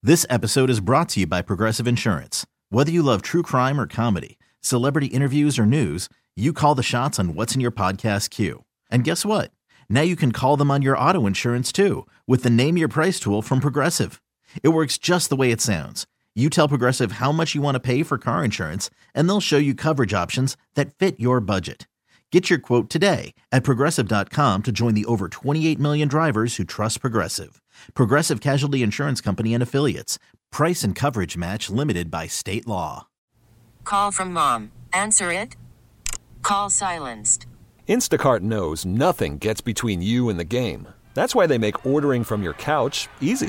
This episode is brought to you by Progressive Insurance. Whether you love true crime or comedy, celebrity interviews or news, you call the shots on what's in your podcast queue. And guess what? Now you can call them on your auto insurance too with the Name Your Price tool from Progressive. It works just the way it sounds. You tell Progressive how much you want to pay for car insurance, and they'll show you coverage options that fit your budget. Get your quote today at Progressive.com to join the over 28 million drivers who trust Progressive. Progressive Casualty Insurance Company and Affiliates. Price and coverage match limited by state law. Call from mom. Answer it. Call silenced. Instacart knows nothing gets between you and the game. That's why they make ordering from your couch easy.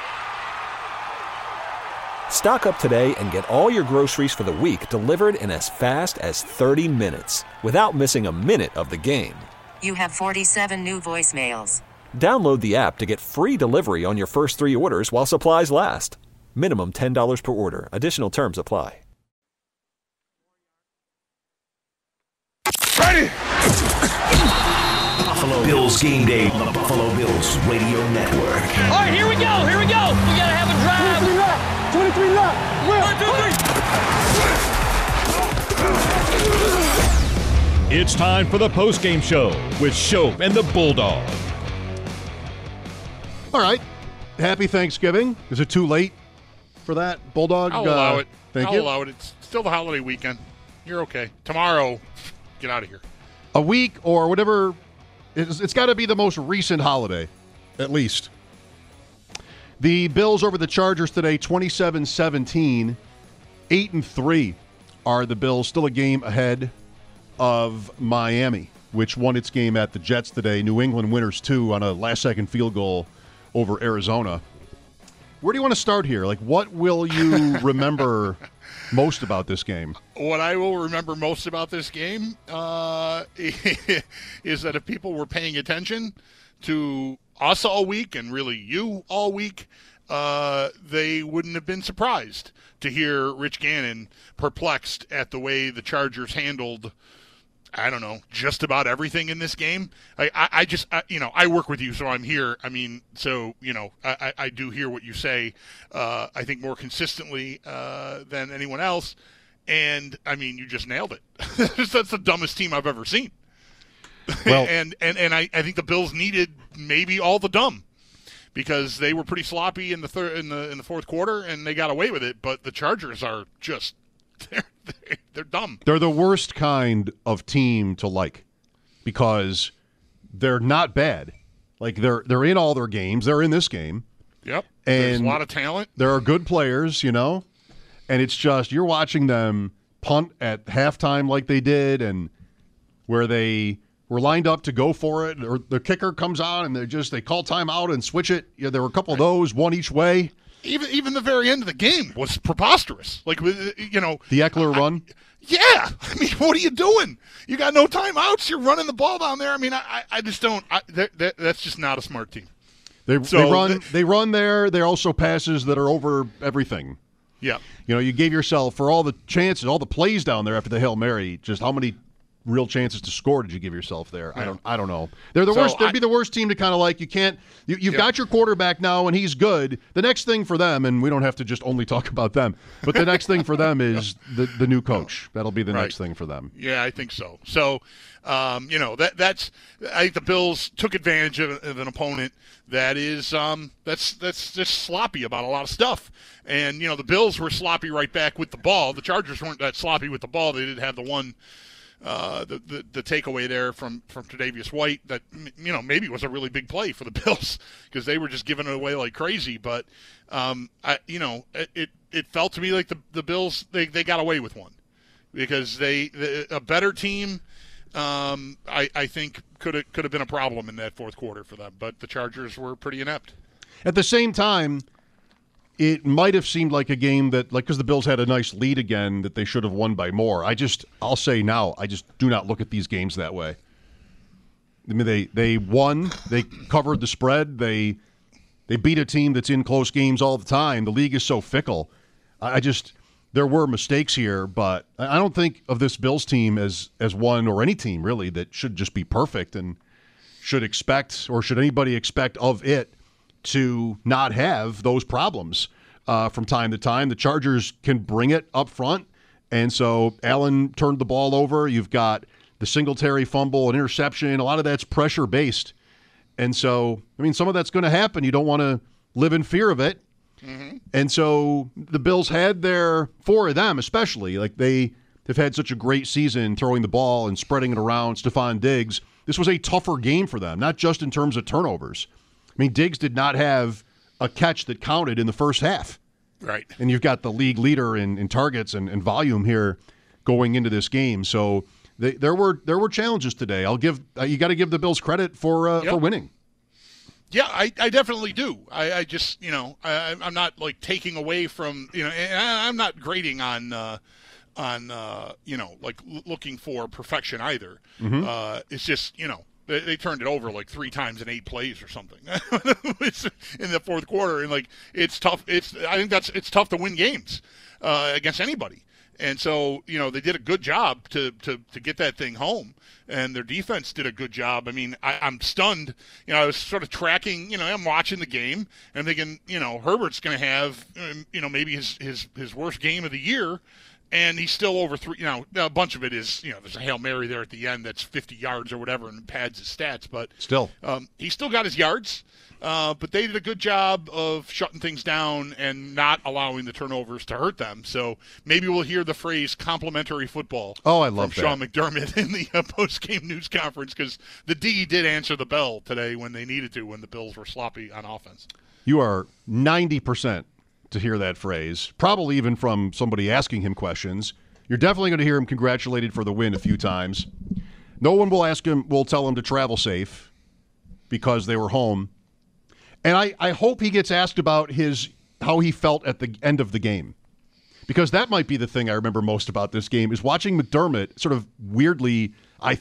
Stock up today and get all your groceries for the week delivered in as fast as 30 minutes without missing a minute of the game. You have 47 new voicemails. Download the app to get free delivery on your first 3 orders while supplies last. Minimum $10 per order. Additional terms apply. Ready! Buffalo Bills game day on the Buffalo Bills Radio Network. All right, here we go. We got to have a drive. 23 left. 1, 2, 3. It's time for the post-game show with Shope and the Bulldog. All right. Happy Thanksgiving. Is it too late for that, Bulldog? I'll allow it. Thank I'll you. allow it. It's still the holiday weekend. You're okay. Tomorrow, get out of here. A week or whatever. It's got to be the most recent holiday, at least. The Bills over the Chargers today, 27-17. 8-3 are the Bills, still a game ahead of Miami, which won its game at the Jets today. New England winners, too, on a last-second field goal over Arizona. Where do you want to start here? Like, what will you remember most about this game? What I will remember most about this game is that if people were paying attention to us all week and really you all week, they wouldn't have been surprised to hear Rich Gannon perplexed at the way the Chargers handled, I don't know, just about everything in this game. I work with you, so I'm here. I mean, so, I do hear what you say, I think more consistently than anyone else. And, I mean, you just nailed it. That's the dumbest team I've ever seen. Well, and I think the Bills needed maybe all the dumb because they were pretty sloppy in the fourth quarter, and they got away with it. But the Chargers are just they're dumb. They're the worst kind of team to like because they're not bad. Like they're in all their games. They're in this game. Yep. And there's a lot of talent. There are good players, and it's just you're watching them punt at halftime like they did, and where they were lined up to go for it, or the kicker comes on and they call timeout and switch it. There were a couple of those, one each way. Even the very end of the game was preposterous. Like, the Eckler run. Yeah, I mean, what are you doing? You got no timeouts. You're running the ball down there. I mean, I just don't. That's just not a smart team. They run there. They're also passes that are over everything. Yeah. You gave yourself for all the chances, all the plays down there after the Hail Mary. Just how many real chances to score did you give yourself there? Yeah. I don't know. They're the worst. They'd be the worst team to kind of like. You can't. You've got your quarterback now, and he's good. The next thing for them, and we don't have to just only talk about them, but the next thing for them is the new coach. That'll be the next thing for them. Yeah, I think so. So, that's. I think the Bills took advantage of an opponent that is that's just sloppy about a lot of stuff, and the Bills were sloppy right back with the ball. The Chargers weren't that sloppy with the ball. They did have the one. The takeaway there from Tre'Davious White that maybe was a really big play for the Bills because they were just giving it away like crazy. But it felt to me like the Bills they got away with one because a better team I think could have been a problem in that fourth quarter for them. But the Chargers were pretty inept. At the same time, it might have seemed like a game that, because the Bills had a nice lead again, that they should have won by more. I'll say now, I just do not look at these games that way. I mean, they won, they covered the spread, they beat a team that's in close games all the time. The league is so fickle. There were mistakes here, but I don't think of this Bills team as one or any team really that should just be perfect and should expect, or should anybody expect of it to not have those problems. from time to time. The Chargers can bring it up front, and so Allen turned the ball over. You've got the Singletary fumble, an interception. A lot of that's pressure-based. And so, I mean, some of that's going to happen. You don't want to live in fear of it. Mm-hmm. And so the Bills had four of them especially, like they've had such a great season throwing the ball and spreading it around. Stephon Diggs, this was a tougher game for them, not just in terms of turnovers. I mean, Diggs did not have a catch that counted in the first half. Right. And you've got the league leader in targets and volume here going into this game. So there were challenges today. You got to give the Bills credit for winning. Yeah, I definitely do. I just, I'm not like taking away from, and I'm not grading on like looking for perfection either. Mm-hmm. It's just, they turned it over like 3 times in 8 plays or something in the fourth quarter. And like, it's tough. I think it's tough to win games against anybody. And so, they did a good job to get that thing home, and their defense did a good job. I mean, I'm stunned. I was sort of tracking, I'm watching the game and thinking, Herbert's going to have, maybe his worst game of the year, and he's still over 3. A bunch of it is, there's a Hail Mary there at the end that's 50 yards or whatever and pads his stats, but still, he still got his yards. But they did a good job of shutting things down and not allowing the turnovers to hurt them. So maybe we'll hear the phrase "complimentary football." Oh, I love from Sean McDermott in the post-game news conference, because the D did answer the bell today when they needed to, when the Bills were sloppy on offense. You are 90% to hear that phrase, probably even from somebody asking him questions. You're definitely going to hear him congratulated for the win a few times. No one will tell him to travel safe because they were home. And I hope he gets asked about how he felt at the end of the game, because that might be the thing I remember most about this game is watching McDermott sort of weirdly, I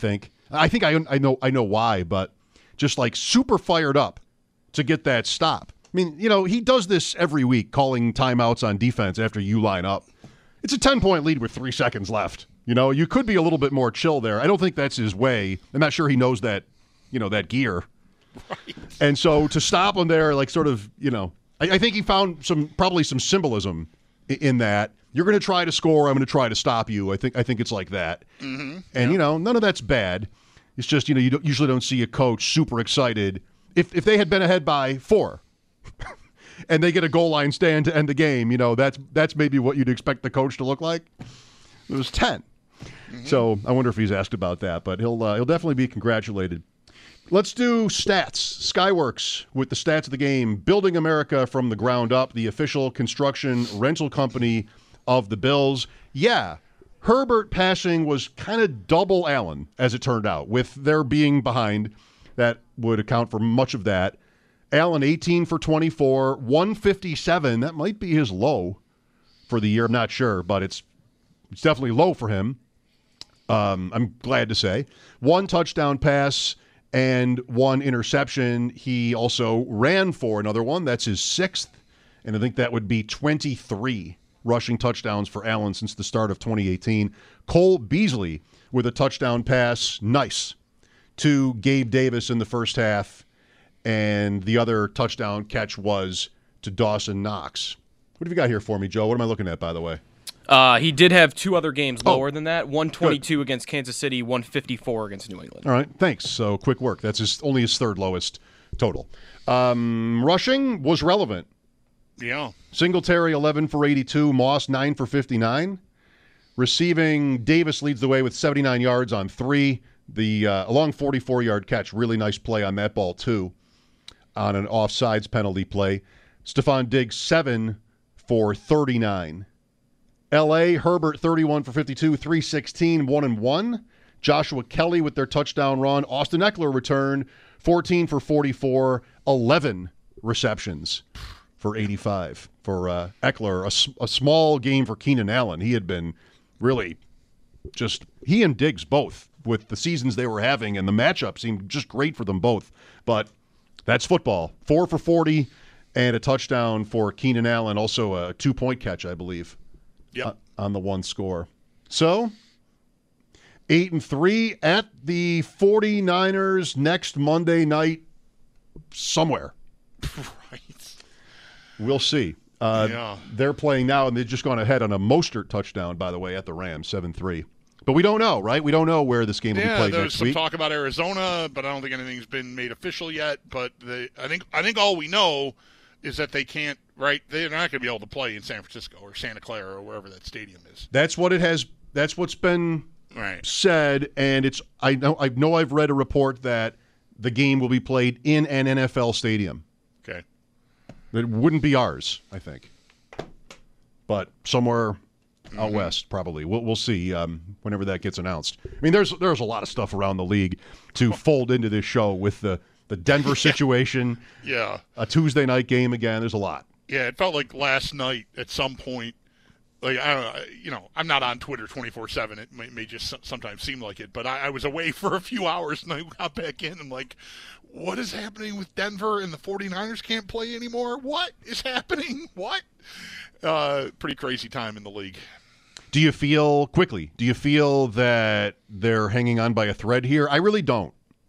know why, but just like super fired up to get that stop. I mean, he does this every week, calling timeouts on defense after you line up. It's a 10-point lead with 3 seconds left. You could be a little bit more chill there. I don't think that's his way. I'm not sure he knows that, that gear. Right. And so to stop him there, like sort of, I think he found probably some symbolism in that. You're going to try to score, I'm going to try to stop you. I think it's like that. Mm-hmm. And, none of that's bad. It's just, you usually don't see a coach super excited. If they had been ahead by 4 and they get a goal line stand to end the game, that's maybe what you'd expect the coach to look like. It was 10. Mm-hmm. So I wonder if he's asked about that, but he'll definitely be congratulated. Let's do stats. Skyworks with the stats of the game. Building America from the ground up, the official construction rental company of the Bills. Yeah, Herbert passing was kind of double Allen, as it turned out. With their being behind, that would account for much of that. Allen, 18 for 24, 157. That might be his low for the year. I'm not sure, but it's definitely low for him. I'm glad to say. 1 touchdown pass and 1 interception. He also ran for another one. That's his 6th, and I think that would be 23 rushing touchdowns for Allen since the start of 2018. Cole Beasley with a touchdown pass, nice, to Gabe Davis in the first half, and the other touchdown catch was to Dawson Knox. What have you got here for me, Joe? What am I looking at, by the way? He did have 2 other games lower than that. 122 against Kansas City, 154 against New England. All right, thanks. So quick work. That's only his 3rd lowest total. Rushing was relevant. Yeah. Singletary, 11 for 82. Moss, 9 for 59. Receiving, Davis leads the way with 79 yards on 3. A long 44-yard catch. Really nice play on that ball, too, on an offsides penalty play. Stephon Diggs, 7 for 39. L.A., Herbert, 31 for 52, 316, 1-1. Joshua Kelly with their touchdown run. Austin Eckler returned, 14 for 44, 11 receptions for 85 for Eckler. A small game for Keenan Allen. He had been really he and Diggs both, with the seasons they were having, and the matchup seemed just great for them both. But that's football. 4 for 40 and a touchdown for Keenan Allen. Also a 2-point catch, I believe. Yep. On the 1 score. So, 8-3 at the 49ers next Monday night somewhere. Right. We'll see. They're playing now, and they've just gone ahead on a Mostert touchdown, by the way, at the Rams, 7-3. But we don't know, right? We don't know where this game will be played next week. Yeah, there's some talk about Arizona, but I don't think anything's been made official yet. But I think all we know is that they can't, right? They're not going to be able to play in San Francisco or Santa Clara or wherever that stadium is. That's what it has. That's what's been said, and it's. I know I've read a report that the game will be played in an NFL stadium. Okay. It wouldn't be ours, I think, but somewhere out west, probably. We'll see whenever that gets announced. I mean, there's a lot of stuff around the league to fold into this show with the Denver situation. Yeah. A Tuesday night game again. There's a lot. Yeah, it felt like last night at some point. Like, I don't know, I'm not on Twitter 24/7. It may just sometimes seem like it, but I was away for a few hours and I got back in and like, what is happening with Denver and the 49ers can't play anymore? What is happening? What? Pretty crazy time in the league. Do you feel that they're hanging on by a thread here? I really don't.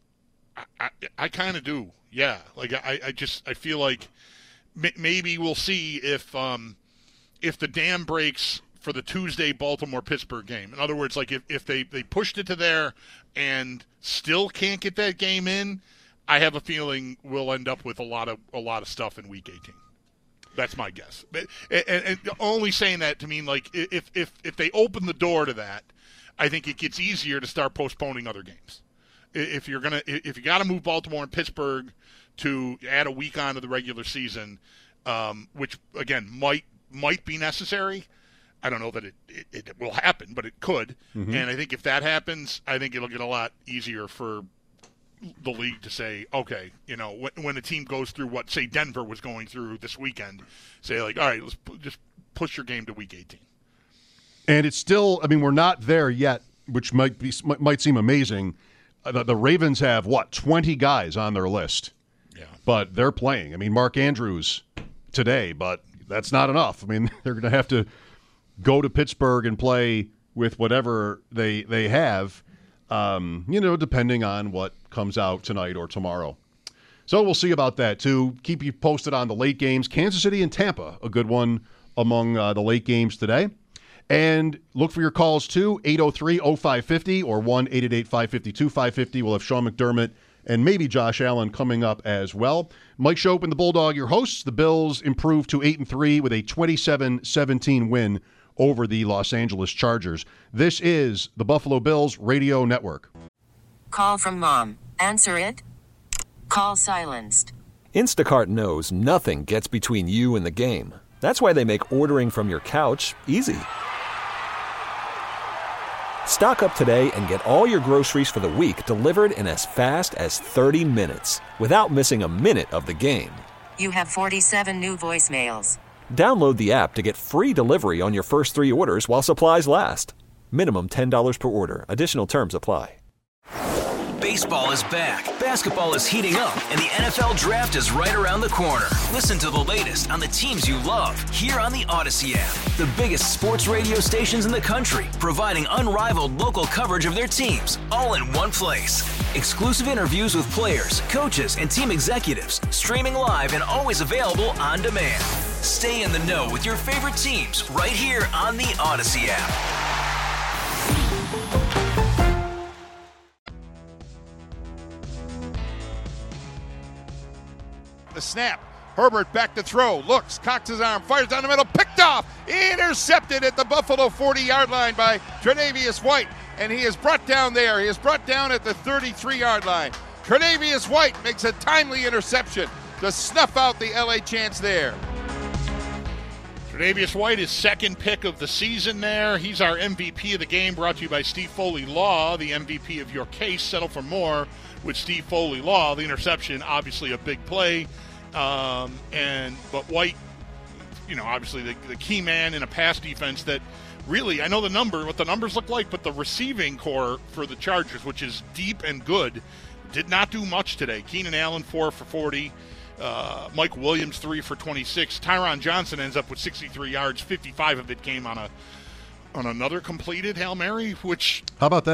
I kind of do. Yeah. Like I feel like maybe we'll see if the dam breaks for the Tuesday Baltimore-Pittsburgh game. In other words, like if they pushed it to there and still can't get that game in, I have a feeling we'll end up with a lot of stuff in Week 18. That's my guess. And only saying that to mean like if they open the door to that, I think it gets easier to start postponing other games. If you got to move Baltimore and Pittsburgh to add a week onto the regular season, which again might be necessary. I don't know that it will happen, but it could. Mm-hmm. And I think if that happens, I think it'll get a lot easier for the league to say, okay, when a team goes through what, say, Denver was going through this weekend, say, like, all right, let's just push your game to Week 18. And it's still, I mean, we're not there yet, which might seem amazing. The Ravens have, 20 guys on their list. Yeah. But they're playing. I mean, Mark Andrews today, but that's not enough. I mean, they're going to have to go to Pittsburgh and play with whatever they have, depending on what comes out tonight or tomorrow. So we'll see about that, too. Keep you posted on the late games. Kansas City and Tampa, a good one among the late games today. And look for your calls, too, 803-0550 or 1-888-552-550. We'll have Sean McDermott and maybe Josh Allen coming up as well. Mike Shope and the Bulldog, your hosts. The Bills improved to 8-3 with a 27-17 win over the Los Angeles Chargers. This is the Buffalo Bills Radio Network. Call from mom. Answer it. Call silenced. Instacart knows nothing gets between you and the game. That's why they make ordering from your couch easy. Stock up today and get all your groceries for the week delivered in as fast as 30 minutes without missing a minute of the game. You have 47 new voicemails. Download the app to get free delivery on your first 3 orders while supplies last. Minimum $10 per order. Additional terms apply. Baseball is back, basketball is heating up, and the NFL Draft is right around the corner. Listen to the latest on the teams you love here on the Odyssey app. The biggest sports radio stations in the country, providing unrivaled local coverage of their teams, all in one place. Exclusive interviews with players, coaches, and team executives, streaming live and always available on demand. Stay in the know with your favorite teams right here on the Odyssey app. The snap. Herbert back to throw. Looks, cocks his arm, fires down the middle, picked off, intercepted at the Buffalo 40-yard line by Tre'Davious White. And he is brought down there. He is brought down at the 33-yard line. Tre'Davious White makes a timely interception to snuff out the LA chance there. Tre'Davious White is second pick of the season there. He's our MVP of the game, brought to you by Steve Foley Law, the MVP of your case. Settle for more with Steve Foley Law. The interception, obviously a big play. But White, obviously the key man in a pass defense that really, I know what the numbers look like, but the receiving core for the Chargers, which is deep and good, did not do much today. Keenan Allen, 4 for 40. Mike Williams, 3 for 26. Tyron Johnson ends up with 63 yards. 55 of it came on another completed Hail Mary, which... How about that?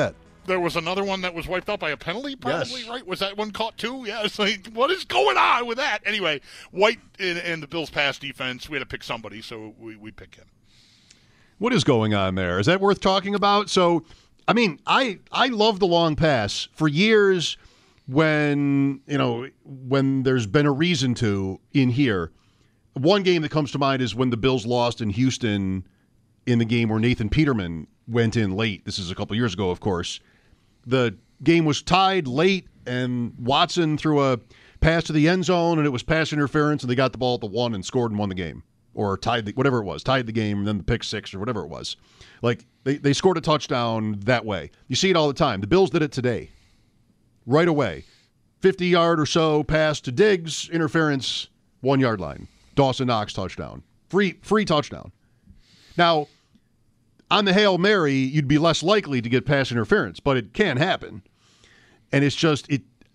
There was another one that was wiped out by a penalty, probably, yes. right? Was that one caught too? Yeah, it's like, what is going on with that? Anyway, White and the Bills' pass defense, we had to pick somebody, so we pick him. What is going on there? Is that worth talking about? So, I mean, I love the long pass. For years, when there's been a reason to in here, one game that comes to mind is when the Bills lost in Houston in the game where Nathan Peterman went in late. This is a couple years ago, of course. The game was tied late, and Watson threw a pass to the end zone, and it was pass interference, and they got the ball at the 1 and scored and won the game. Or tied the game, and then the pick 6 or whatever it was. Like, they scored a touchdown that way. You see it all the time. The Bills did it today. Right away. 50-yard or so pass to Diggs, interference, 1-yard line. Dawson Knox touchdown. Free touchdown. Now, on the Hail Mary, you'd be less likely to get pass interference, but it can happen. And it's just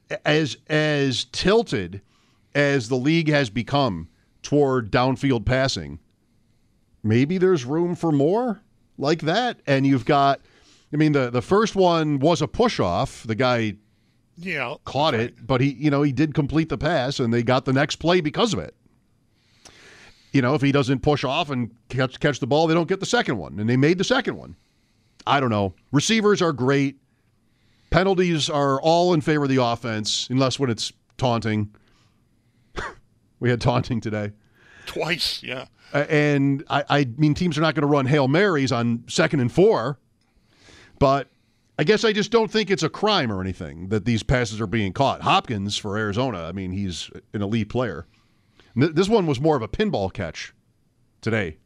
as tilted as the league has become toward downfield passing, maybe there's room for more like that. And you've got, I mean, the first one was a push-off. The guy caught it, but he did complete the pass, and they got the next play because of it. If he doesn't push off and catch the ball, they don't get the second one, and they made the second one. I don't know. Receivers are great. Penalties are all in favor of the offense, unless when it's taunting. We had taunting today. Twice, yeah. And I mean, teams are not going to run Hail Marys on 2nd and 4, but I guess I just don't think it's a crime or anything that these passes are being caught. Hopkins for Arizona, I mean, he's an elite player. This one was more of a pinball catch today.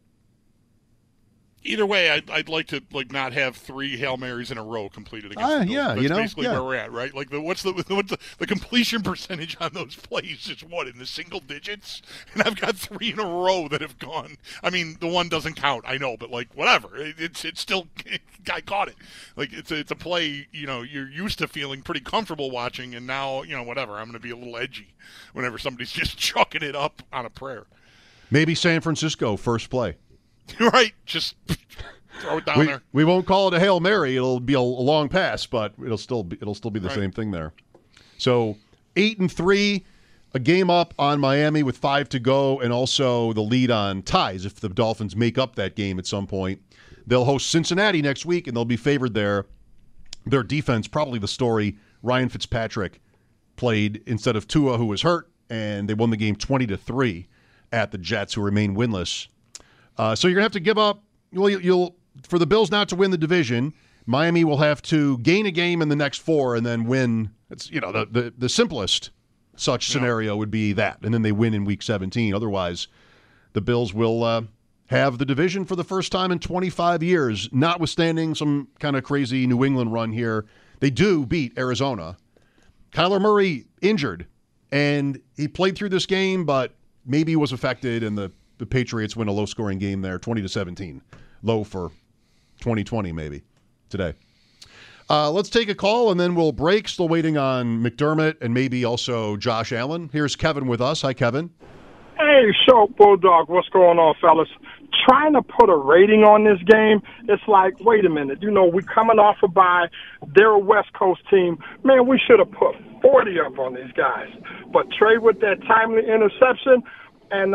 Either way, I'd like to not have 3 Hail Marys in a row completed against the Bills. That's basically where we're at, right? Like what's the completion percentage on those plays is in the single digits? And I've got 3 in a row that have gone. I mean, the one doesn't count, I know, but whatever. It's still guy caught it. Like it's a play, you're used to feeling pretty comfortable watching, and now, whatever. I'm going to be a little edgy whenever somebody's just chucking it up on a prayer. Maybe San Francisco first play. Right, just throw it down there. We won't call it a Hail Mary. It'll be a long pass, but it'll still be the same thing there. So 8-3, a game up on Miami with 5 to go, and also the lead on ties. If the Dolphins make up that game at some point, they'll host Cincinnati next week, and they'll be favored there. Their defense, probably the story. Ryan Fitzpatrick played instead of Tua, who was hurt, and they won the game 20-3 at the Jets, who remain winless. So you're going to have to give up. You'll for the Bills not to win the division, Miami will have to gain a game in the next 4 and then win. It's the simplest such scenario would be that, and then they win in Week 17. Otherwise, the Bills will have the division for the first time in 25 years, notwithstanding some kind of crazy New England run here. They do beat Arizona. Kyler Murray injured, and he played through this game, but maybe he was affected, and the Patriots win a low-scoring game there, 20-17. Low for 2020 maybe today. Let's take a call, and then we'll break. Still waiting on McDermott and maybe also Josh Allen. Here's Kevin with us. Hi, Kevin. Hey, Show Bulldog. What's going on, fellas? Trying to put a rating on this game, it's like, wait a minute. We're coming off a bye. They're a West Coast team. Man, we should have put 40 up on these guys. But Trey with that timely interception, and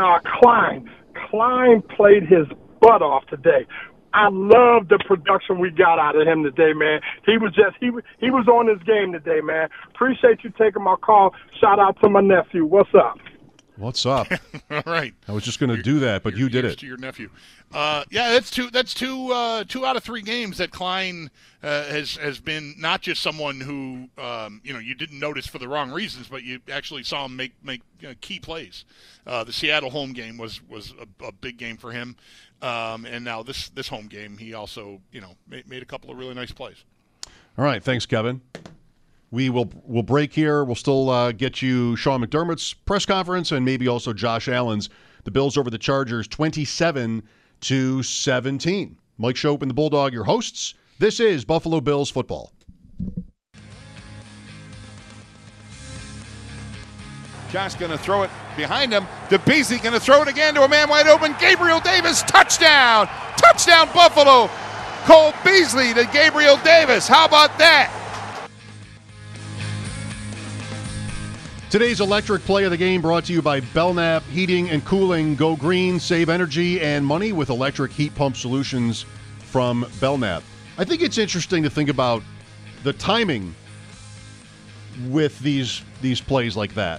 Klein played his butt off today. I love the production we got out of him today, man. He was on his game today, man. Appreciate you taking my call. Shout out to my nephew. What's up? What's up? All right. I was just going to do that, but you did it. To your nephew. That's two out of 3 games that Klein has been not just someone who you didn't notice for the wrong reasons, but you actually saw him make key plays. The Seattle home game was a big game for him, and now this home game he also made a couple of really nice plays. All right, thanks, Kevin. We'll break here. We'll still get you Sean McDermott's press conference and maybe also Josh Allen's. The Bills over the Chargers 27-17. Mike Shope and the Bulldog, your hosts. This is Buffalo Bills football. Josh going to throw it behind him. DeBeese going to throw it again to a man wide open. Gabriel Davis, touchdown! Touchdown, Buffalo! Cole Beasley to Gabriel Davis. How about that? Today's electric play of the game brought to you by Belknap Heating and Cooling. Go green, save energy and money with electric heat pump solutions from Belknap. I think it's interesting to think about the timing with these plays like that.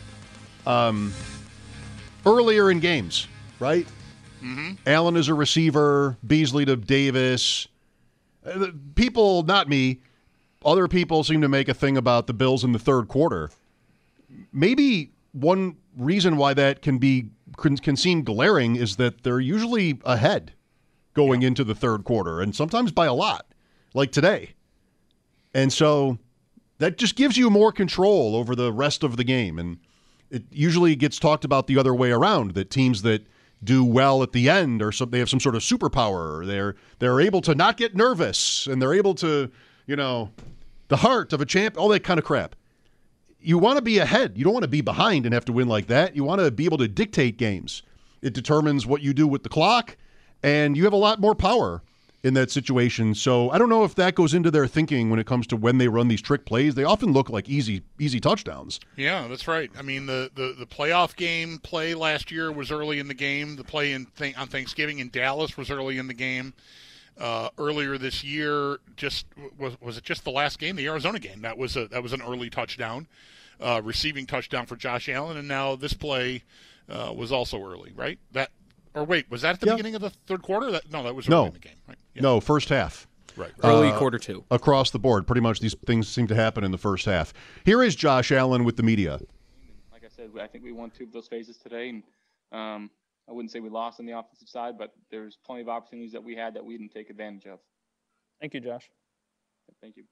Earlier in games, right? Mm-hmm. Allen is a receiver, Beasley to Davis. People, not me, other people seem to make a thing about the Bills in the third quarter. Maybe one reason why that can seem glaring is that they're usually ahead going into the third quarter, and sometimes by a lot, like today. And so that just gives you more control over the rest of the game. And it usually gets talked about the other way around, that teams that do well at the end or they have some sort of superpower. They're able to not get nervous, and they're able to, the heart of a champ, all that kind of crap. You want to be ahead. You don't want to be behind and have to win like that. You want to be able to dictate games. It determines what you do with the clock, and you have a lot more power in that situation. So I don't know if that goes into their thinking when it comes to when they run these trick plays. They often look like easy touchdowns. Yeah, that's right. I mean, the playoff game play last year was early in the game. The play on Thanksgiving in Dallas was early in the game. Earlier this year, was it just the last game, the Arizona game? That was an early touchdown, receiving touchdown for Josh Allen, and now this play was also early, right? Was that at the beginning of the third quarter? That was early in the game, right? Yeah. No, first half. Right. Early quarter two. Across the board, pretty much these things seem to happen in the first half. Here is Josh Allen with the media. Like I said, I think we won two of those phases today, and I wouldn't say we lost on the offensive side, but there's plenty of opportunities that we had that we didn't take advantage of. Thank you, Josh. Thank you.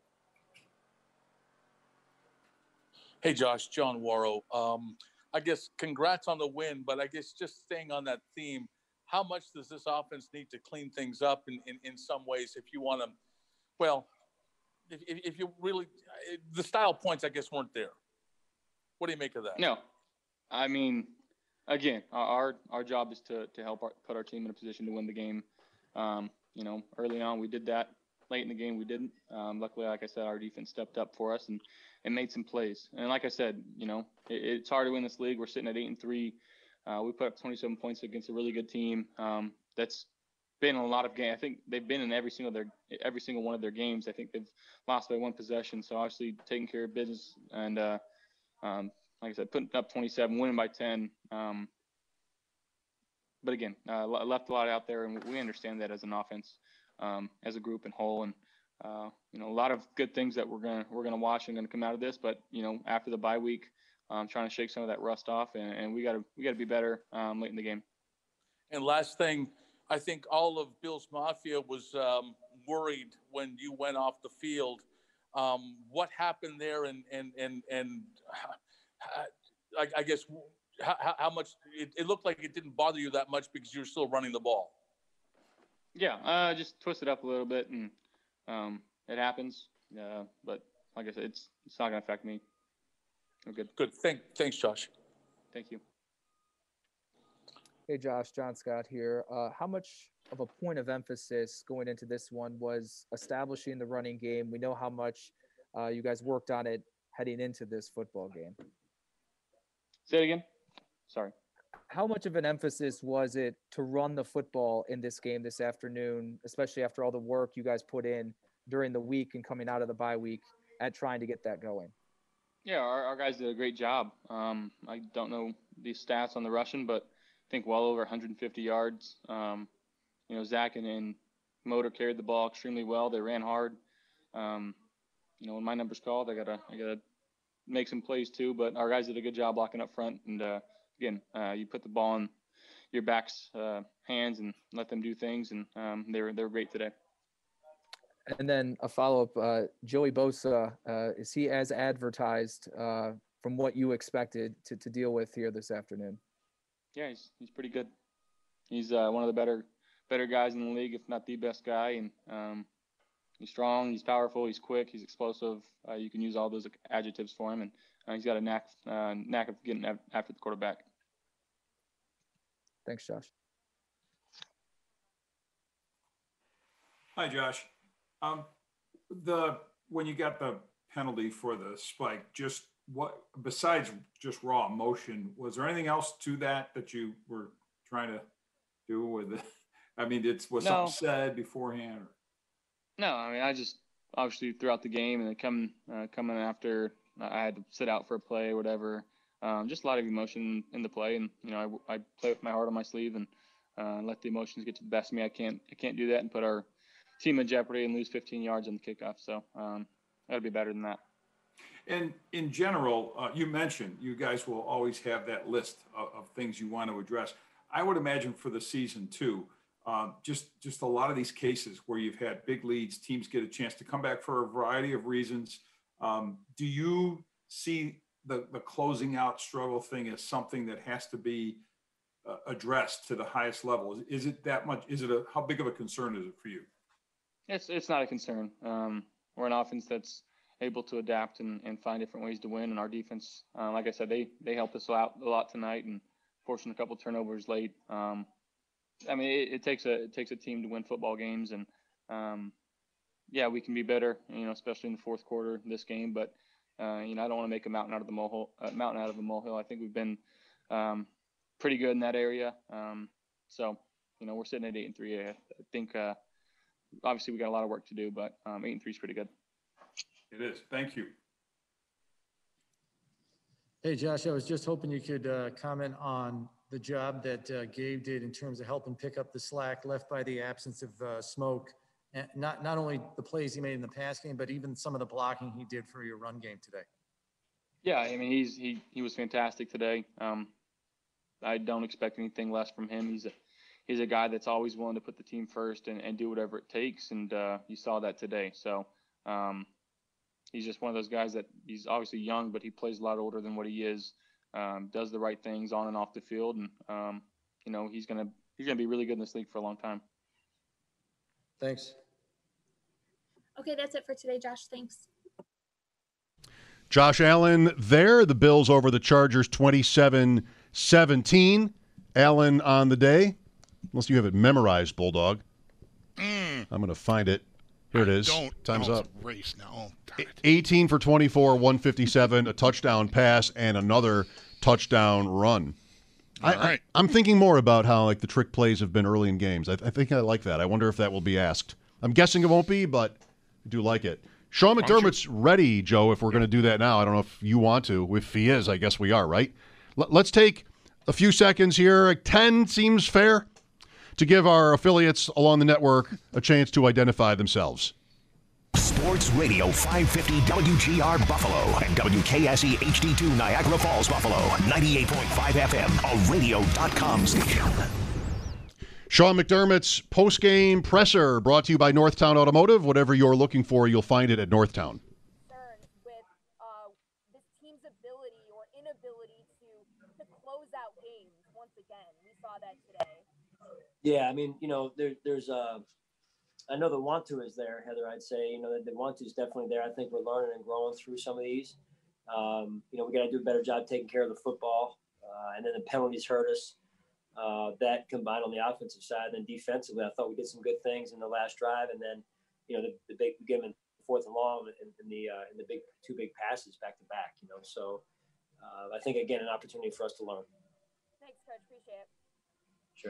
Hey, Josh, John Warrow. I guess congrats on the win, but I guess just staying on that theme, how much does this offense need to clean things up in some ways if you want to, if you really, the style points, I guess, weren't there. What do you make of that? No. I mean, again, our job is to help put our team in a position to win the game. Early on we did that. Late in the game we didn't. Luckily, like I said, our defense stepped up for us and made some plays. And like I said, it's hard to win this league. We're sitting at 8-3. We put up 27 points against a really good team. That's been in a lot of games. I think they've been in every single one of their games. I think they've lost by one possession. So obviously taking care of business and like I said, putting up 27, winning by 10. But again, left a lot out there, and we understand that as an offense, as a group and whole. And a lot of good things that we're gonna watch and gonna come out of this. But after the bye week, trying to shake some of that rust off, and we gotta be better late in the game. And last thing, I think all of Bills Mafia was worried when you went off the field. What happened there, and I guess how much it looked like it didn't bother you that much because you were still running the ball. Yeah, just twist it up a little bit, and it happens. But like I said, it's not going to affect me. We're good. Good. Thanks, Josh. Thank you. Hey, Josh, John Scott here. How much of a point of emphasis going into this one was establishing the running game? We know how much you guys worked on it heading into this football game. Say it again. Sorry. How much of an emphasis was it to run the football in this game this afternoon, especially after all the work you guys put in during the week and coming out of the bye week at trying to get that going? Yeah, our guys did a great job. I don't know the stats on the rushing, but I think well over 150 yards. Zach and Motor carried the ball extremely well. They ran hard. When my number's called, I gotta make some plays too. But our guys did a good job blocking up front. And again, you put the ball in your back's hands and let them do things, and they were great today. And then a follow-up, Joey Bosa, is he as advertised from what you expected to deal with here this afternoon? Yeah, he's pretty good. He's one of the better guys in the league, if not the best guy. And he's strong, he's powerful, he's quick, he's explosive. You can use all those adjectives for him, and he's got a knack of getting after the quarterback. Thanks, Josh. Hi, Josh. When you got the penalty for the spike, just what besides just raw emotion, was there anything else to that you were trying to do with it? I mean, was something said beforehand? No, I mean, I just obviously throughout the game and then coming after I had to sit out for a play or whatever. Just a lot of emotion in the play, and I play with my heart on my sleeve and let the emotions get to the best of me. I can't do that and put our team in jeopardy and lose 15 yards on the kickoff. So gotta be better than that. And in general, you mentioned you guys will always have that list of things you want to address. I would imagine for the season too, just a lot of these cases where you've had big leads, teams get a chance to come back for a variety of reasons. Do you see the closing out struggle thing as something that has to be addressed to the highest level? Is it that much? How big of a concern is it for you? It's not a concern. We're an offense that's able to adapt and find different ways to win. And our defense, like I said, they helped us out a lot tonight and forcing a couple turnovers late. I mean, it takes a team to win football games, and yeah, we can be better, especially in the fourth quarter this game. But I don't want to make a mountain out of a molehill. I think we've been pretty good in that area. So we're sitting at 8-3. I think obviously we got a lot of work to do, but 8-3 is pretty good. It is. Thank you. Hey, Josh, I was just hoping you could comment on the job that Gabe did in terms of helping pick up the slack left by the absence of Smoke. And not only the plays he made in the pass game, but even some of the blocking he did for your run game today. Yeah, I mean, he was fantastic today. I don't expect anything less from him. He's a guy that's always willing to put the team first and do whatever it takes, and you saw that today. So he's just one of those guys that he's obviously young, but he plays a lot older than what he is. Does the right things on and off the field, and he's gonna be really good in this league for a long time. Thanks. Okay, that's it for today, Josh. Thanks. Josh Allen there. The Bills over the Chargers 27-17. Allen on the day. Unless you have it memorized, Bulldog. I'm going to find it. Here it is. Time's up. Race now. 18 for 24, 157, a touchdown pass, and another touchdown run. I'm thinking more about how the trick plays have been early in games. I think I like that. I wonder if that will be asked. I'm guessing it won't be, but I do like it. Sean McDermott's ready, Joe, if we're going to do that now. I don't know if you want to. If he is, I guess we are, right? Let's take a few seconds here. 10 seems fair to give our affiliates along the network a chance to identify themselves. Sports Radio 550 WGR Buffalo and WKSE HD2 Niagara Falls, Buffalo, 98.5 FM, a radio.com station. Sean McDermott's post-game presser brought to you by Northtown Automotive. Whatever you're looking for, you'll find it at Northtown. With this team's ability or inability to close out games once again. We saw that today. Yeah, I mean, there's I know the want to is there, Heather. I'd say, the want to is definitely there. I think we're learning and growing through some of these. We got to do a better job taking care of the football, and then the penalties hurt us. That combined on the offensive side, and then defensively, I thought we did some good things in the last drive, and then the big given fourth and long and the big two big passes back to back. So I think again an opportunity for us to learn. Thanks, Coach. Appreciate it. Sure.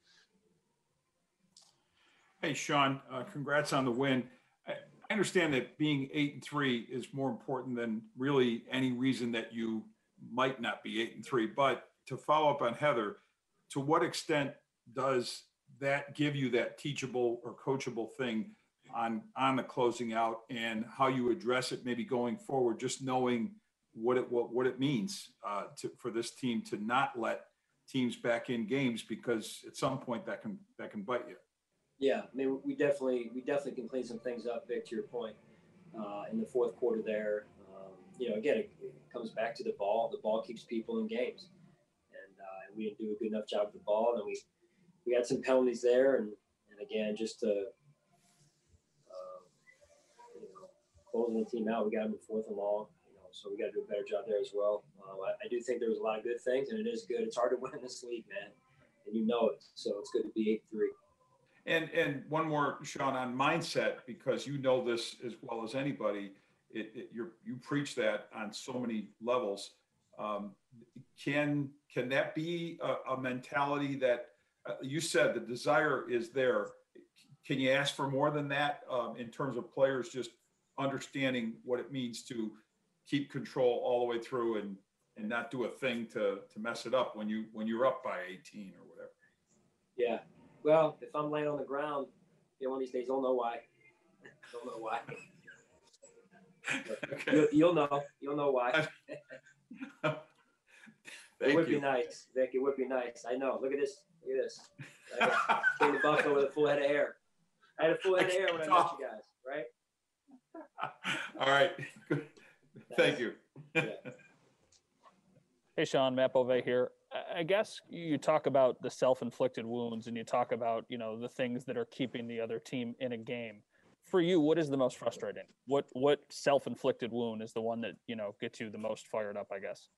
Hey, Sean, congrats on the win. I understand that being 8-3 is more important than really any reason that you might not be 8-3. But to follow up on Heather, to what extent does that give you that teachable or coachable thing on the closing out and how you address it maybe going forward, just knowing what it means for this team to not let teams back in games, because at some point that can bite you. Yeah, I mean, we definitely can clean some things up, Vic, to your point, in the fourth quarter there. Again, it comes back to the ball. The ball keeps people in games. And we didn't do a good enough job with the ball. And we got some penalties there. And again, just to, closing the team out, we got them in fourth and long. So we got to do a better job there as well. I do think there was a lot of good things, and it is good. It's hard to win in this league, man, and it. So it's good to be 8-3. And one more, Sean, on mindset, because you know this as well as anybody. You preach that on so many levels. Can that be a mentality that you said the desire is there? Can you ask for more than that in terms of players just understanding what it means to keep control all the way through and not do a thing to mess it up when you're up by 18 or whatever? Yeah. Well, if I'm laying on the ground, one of these days, I'll know why. Don't know why. Okay. You'll know. You'll know why. It would be nice, Vic. It would be nice. I know. Look at this. Look at this. I came to Buffalo with a full head of hair. I had a full head of hair when I met you guys, right? All right. Thank you. Hey, Sean, Matt Bove here. I guess you talk about the self-inflicted wounds and you talk about, the things that are keeping the other team in a game. For you, what is the most frustrating? What self-inflicted wound is the one that, gets you the most fired up, I guess?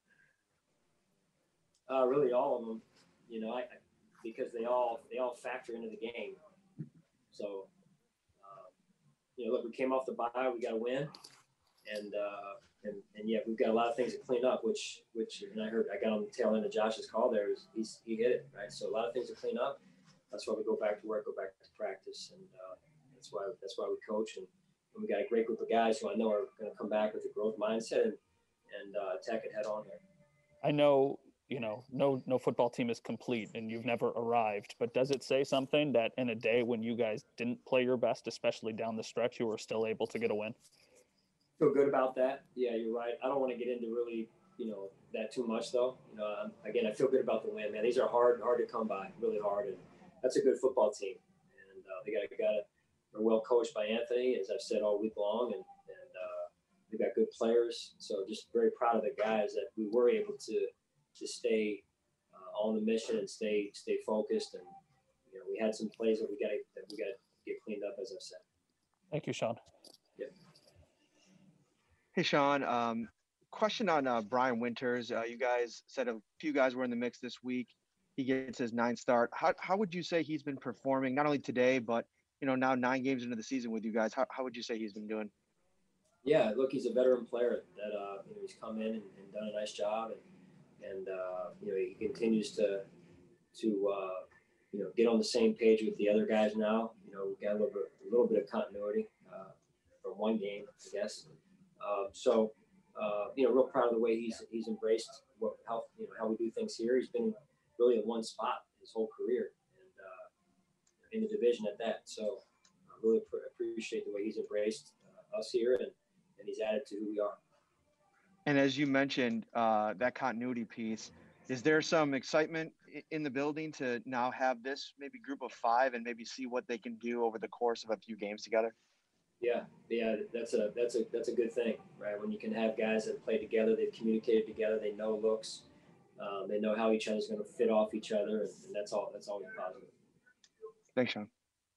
Really all of them, because they all factor into the game. So, look, we came off the bye, we got to win. And yeah, we've got a lot of things to clean up, which and I got on the tail end of Josh's call there. He hit it, right? So a lot of things to clean up. That's why we go back to work, go back to practice, and that's why we coach. And we got a great group of guys who I know are going to come back with a growth mindset and attack it head on there. I know, no football team is complete and you've never arrived, but does it say something that in a day when you guys didn't play your best, especially down the stretch, you were still able to get a win? Feel good about that. Yeah, you're right. I don't want to get into really, that too much though. Again, I feel good about the win, man. These are hard to come by, really hard, and that's a good football team. And they're well coached by Anthony, as I've said all week long, and they've got good players. So just very proud of the guys that we were able to stay on the mission and stay focused. And we had some plays that we got to get cleaned up, as I've said. Thank you, Sean. Yep. Hey, Sean. Question on Brian Winters. You guys said a few guys were in the mix this week. He gets his 9th start. How would you say he's been performing, not only today, but now 9 games into the season with you guys? How would you say he's been doing? Yeah, look, he's a veteran player that he's come in and done a nice job, and he continues to get on the same page with the other guys now. We've got a little bit of continuity from one game, I guess. Real proud of the way he's embraced how we do things here. He's been really in one spot his whole career, and in the division at that. So I really appreciate the way he's embraced us here, and he's added to who we are. And as you mentioned, that continuity piece, is there some excitement in the building to now have this maybe group of 5 and maybe see what they can do over the course of a few games together? Yeah, that's a good thing, right? When you can have guys that play together, they've communicated together, they know looks, they know how each other's going to fit off each other, and that's always positive. Thanks, Sean.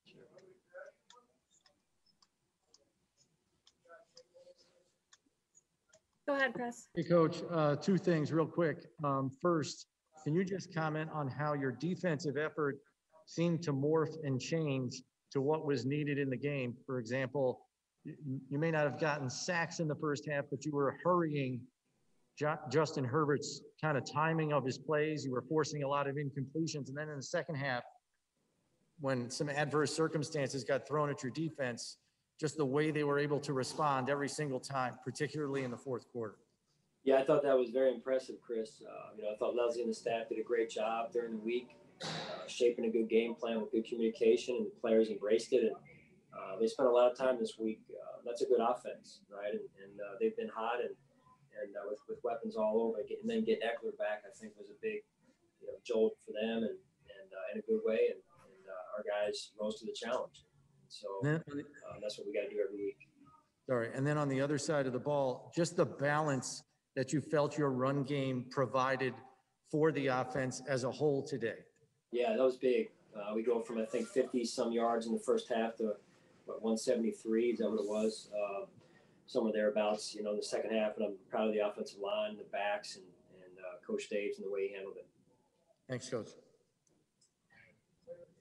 Go ahead, Chris. Hey, Coach. 2 things real quick. First, can you just comment on how your defensive effort seemed to morph and change to what was needed in the game? For example, you may not have gotten sacks in the first half, but you were hurrying Justin Herbert's kind of timing of his plays. You were forcing a lot of incompletions. And then in the second half, when some adverse circumstances got thrown at your defense, just the way they were able to respond every single time, particularly in the fourth quarter. Yeah, I thought that was very impressive, Chris. I thought Leslie and the staff did a great job during the week, shaping a good game plan with good communication, and the players embraced it. And they spent a lot of time this week. That's a good offense, right? And they've been hot, and with weapons all over. And then getting Eckler back, I think, was a big jolt for them, and in a good way. And our guys rose to the challenge. So that's what we got to do every week. Sorry. And then on the other side of the ball, just the balance that you felt your run game provided for the offense as a whole today. Yeah, that was big. We go from, I think, 50-some yards in the first half to, 173? Is that what it was? Somewhere thereabouts, in the second half. And I'm proud of the offensive line, the backs, and Coach Daves and the way he handled it. Thanks, Coach.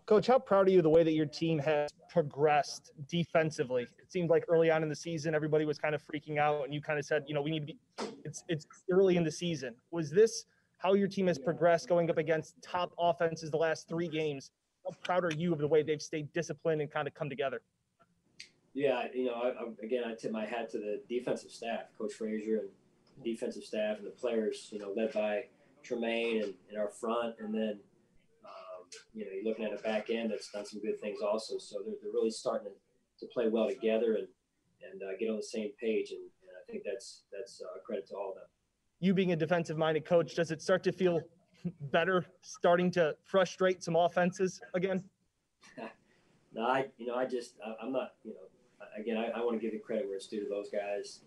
Coach, how proud are you of the way that your team has progressed defensively? It seemed like early on in the season, everybody was kind of freaking out, and you kind of said, we need to be – it's early in the season. Was this how your team has progressed going up against top offenses the last 3 games? How proud are you of the way they've stayed disciplined and kind of come together? Yeah, I tip my hat to the defensive staff, Coach Frazier and the defensive staff and the players, led by Tremaine and our front. And then, you're looking at a back end that's done some good things also. So they're really starting to play well together and get on the same page. And I think that's a credit to all of them. You being a defensive-minded coach, does it start to feel better starting to frustrate some offenses again? No, I'm not, again, I want to give the credit where it's due to those guys.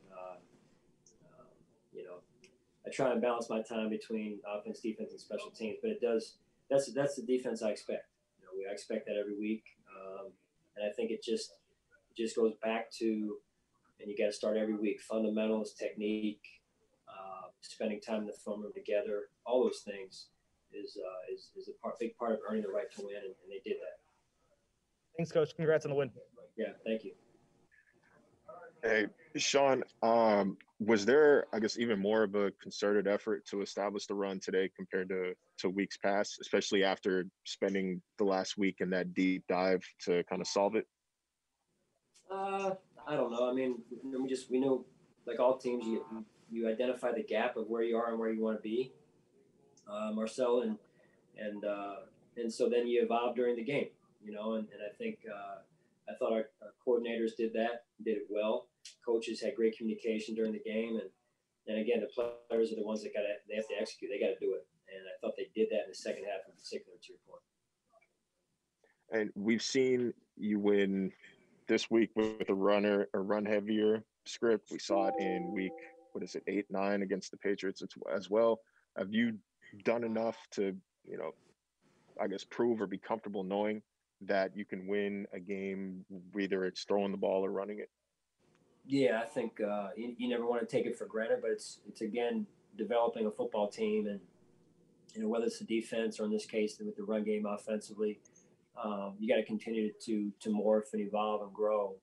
I try and balance my time between offense, defense, and special teams, but that's the defense I expect. I expect that every week. And I think it just goes back to, and you got to start every week, fundamentals, technique, spending time in the film room together, all those things is a big part of earning the right to win, and they did that. Thanks, Coach. Congrats on the win. Yeah, thank you. Hey, Sean, was there, I guess, even more of a concerted effort to establish the run today compared to weeks past, especially after spending the last week in that deep dive to kind of solve it? I don't know. I mean, we know, like all teams, you identify the gap of where you are and where you want to be, Marcel, and so then you evolve during the game, and I think I thought our coordinators did it well. Coaches had great communication during the game, and again, the players are the ones that they have to execute. They got to do it, and I thought they did that in the second half in particular, to your point. And we've seen you win this week with a run heavier script. We saw it in week 8-9 against the Patriots as well. Have you done enough to, I guess, prove or be comfortable knowing that you can win a game, whether it's throwing the ball or running it? Yeah, I think you never want to take it for granted, but it's again developing a football team, and whether it's the defense or in this case with the run game offensively, you got to continue to morph and evolve and grow,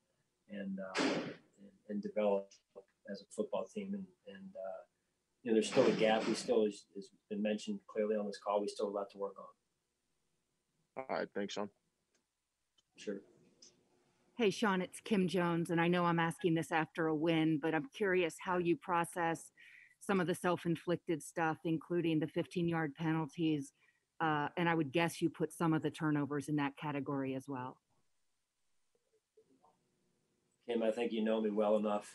and develop as a football team. And there's still a gap. We still, as been mentioned clearly on this call, we still have a lot to work on. All right, thanks, Sean. Sure. Hey, Sean, it's Kim Jones, and I know I'm asking this after a win, but I'm curious how you process some of the self-inflicted stuff, including the 15-yard penalties, and I would guess you put some of the turnovers in that category as well. Kim, I think you know me well enough.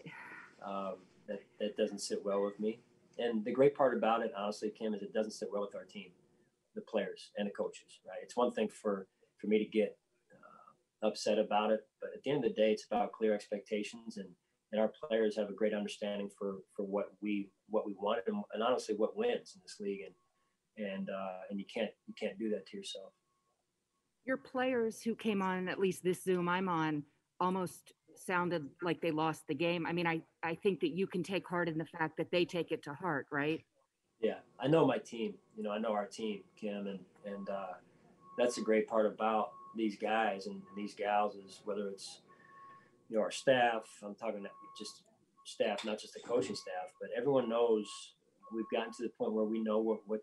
That doesn't sit well with me. And the great part about it, honestly, Kim, is it doesn't sit well with our team, the players and the coaches, right? It's one thing for me to get upset about it, but at the end of the day, it's about clear expectations, and our players have a great understanding for what we want, and honestly what wins in this league, and you can't do that to yourself. Your players who came on, at least this Zoom I'm on, almost sounded like they lost the game. I mean, I think that you can take heart in the fact that they take it to heart, right? Yeah, I know my team. I know our team, Kim, and that's the great part about these guys and these gals is whether it's our staff. I'm talking just staff, not just the coaching staff, but everyone knows. We've gotten to the point where we know what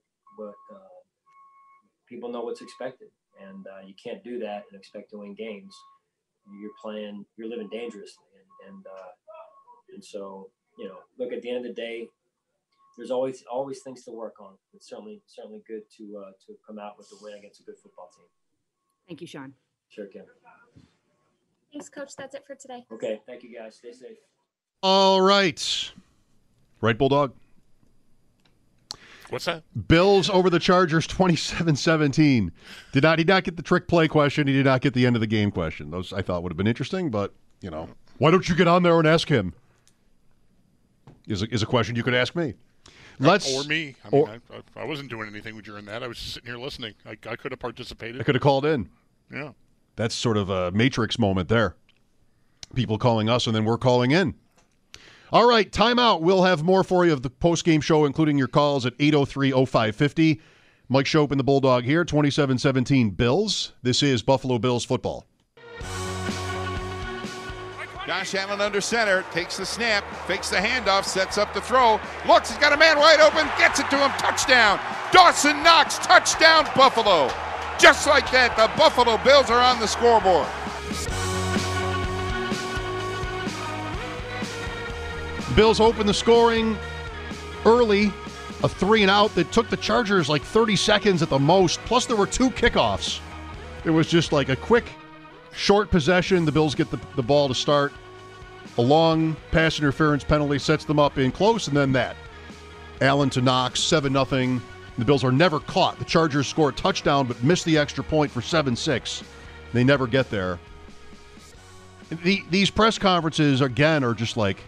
people know what's expected, and you can't do that and expect to win games. You're living dangerously, and so look, at the end of the day, there's always things to work on. It's certainly good to come out with a win against a good football team. Thank you, Sean. Sure, Kim. Thanks, Coach. That's it for today. Okay, thank you, guys. Stay safe. All right. Right, Bulldog? What's that? Bills over the Chargers 27-17. He did not get the trick play question. He did not get the end of the game question. Those I thought would have been interesting, but, why don't you get on there and ask him? Is a question you could ask me. Or me. I wasn't doing anything during that. I was just sitting here listening. I could have participated. I could have called in. Yeah. That's sort of a Matrix moment there. People calling us, and then we're calling in. All right, timeout. We'll have more for you of the post-game show, including your calls at 803-0550. Mike Shope and the Bulldog here, 27-17 Bills. This is Buffalo Bills football. Josh Allen under center, takes the snap, fakes the handoff, sets up the throw, looks, he's got a man wide open, gets it to him, touchdown. Dawson Knox, touchdown Buffalo. Just like that, the Buffalo Bills are on the scoreboard. Bills open the scoring early, a 3-and-out that took the Chargers like 30 seconds at the most, plus there were 2 kickoffs. It was just like a quick, short possession. The Bills get the ball to start. A long pass interference penalty sets them up in close, and then that. Allen to Knox, 7-0. The Bills are never caught. The Chargers score a touchdown but miss the extra point for 7-6. They never get there. These press conferences, again, are just like,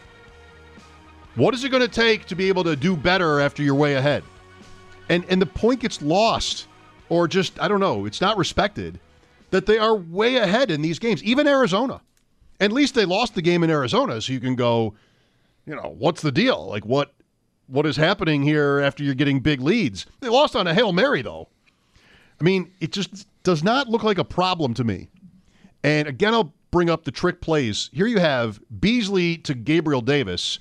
what is it going to take to be able to do better after you're way ahead? And the point gets lost, or just, I don't know, it's not respected, that they are way ahead in these games, even Arizona. At least they lost the game in Arizona, so you can go, what's the deal? Like, what is happening here after you're getting big leads? They lost on a Hail Mary, though. I mean, it just does not look like a problem to me. And again, I'll bring up the trick plays. Here you have Beasley to Gabriel Davis.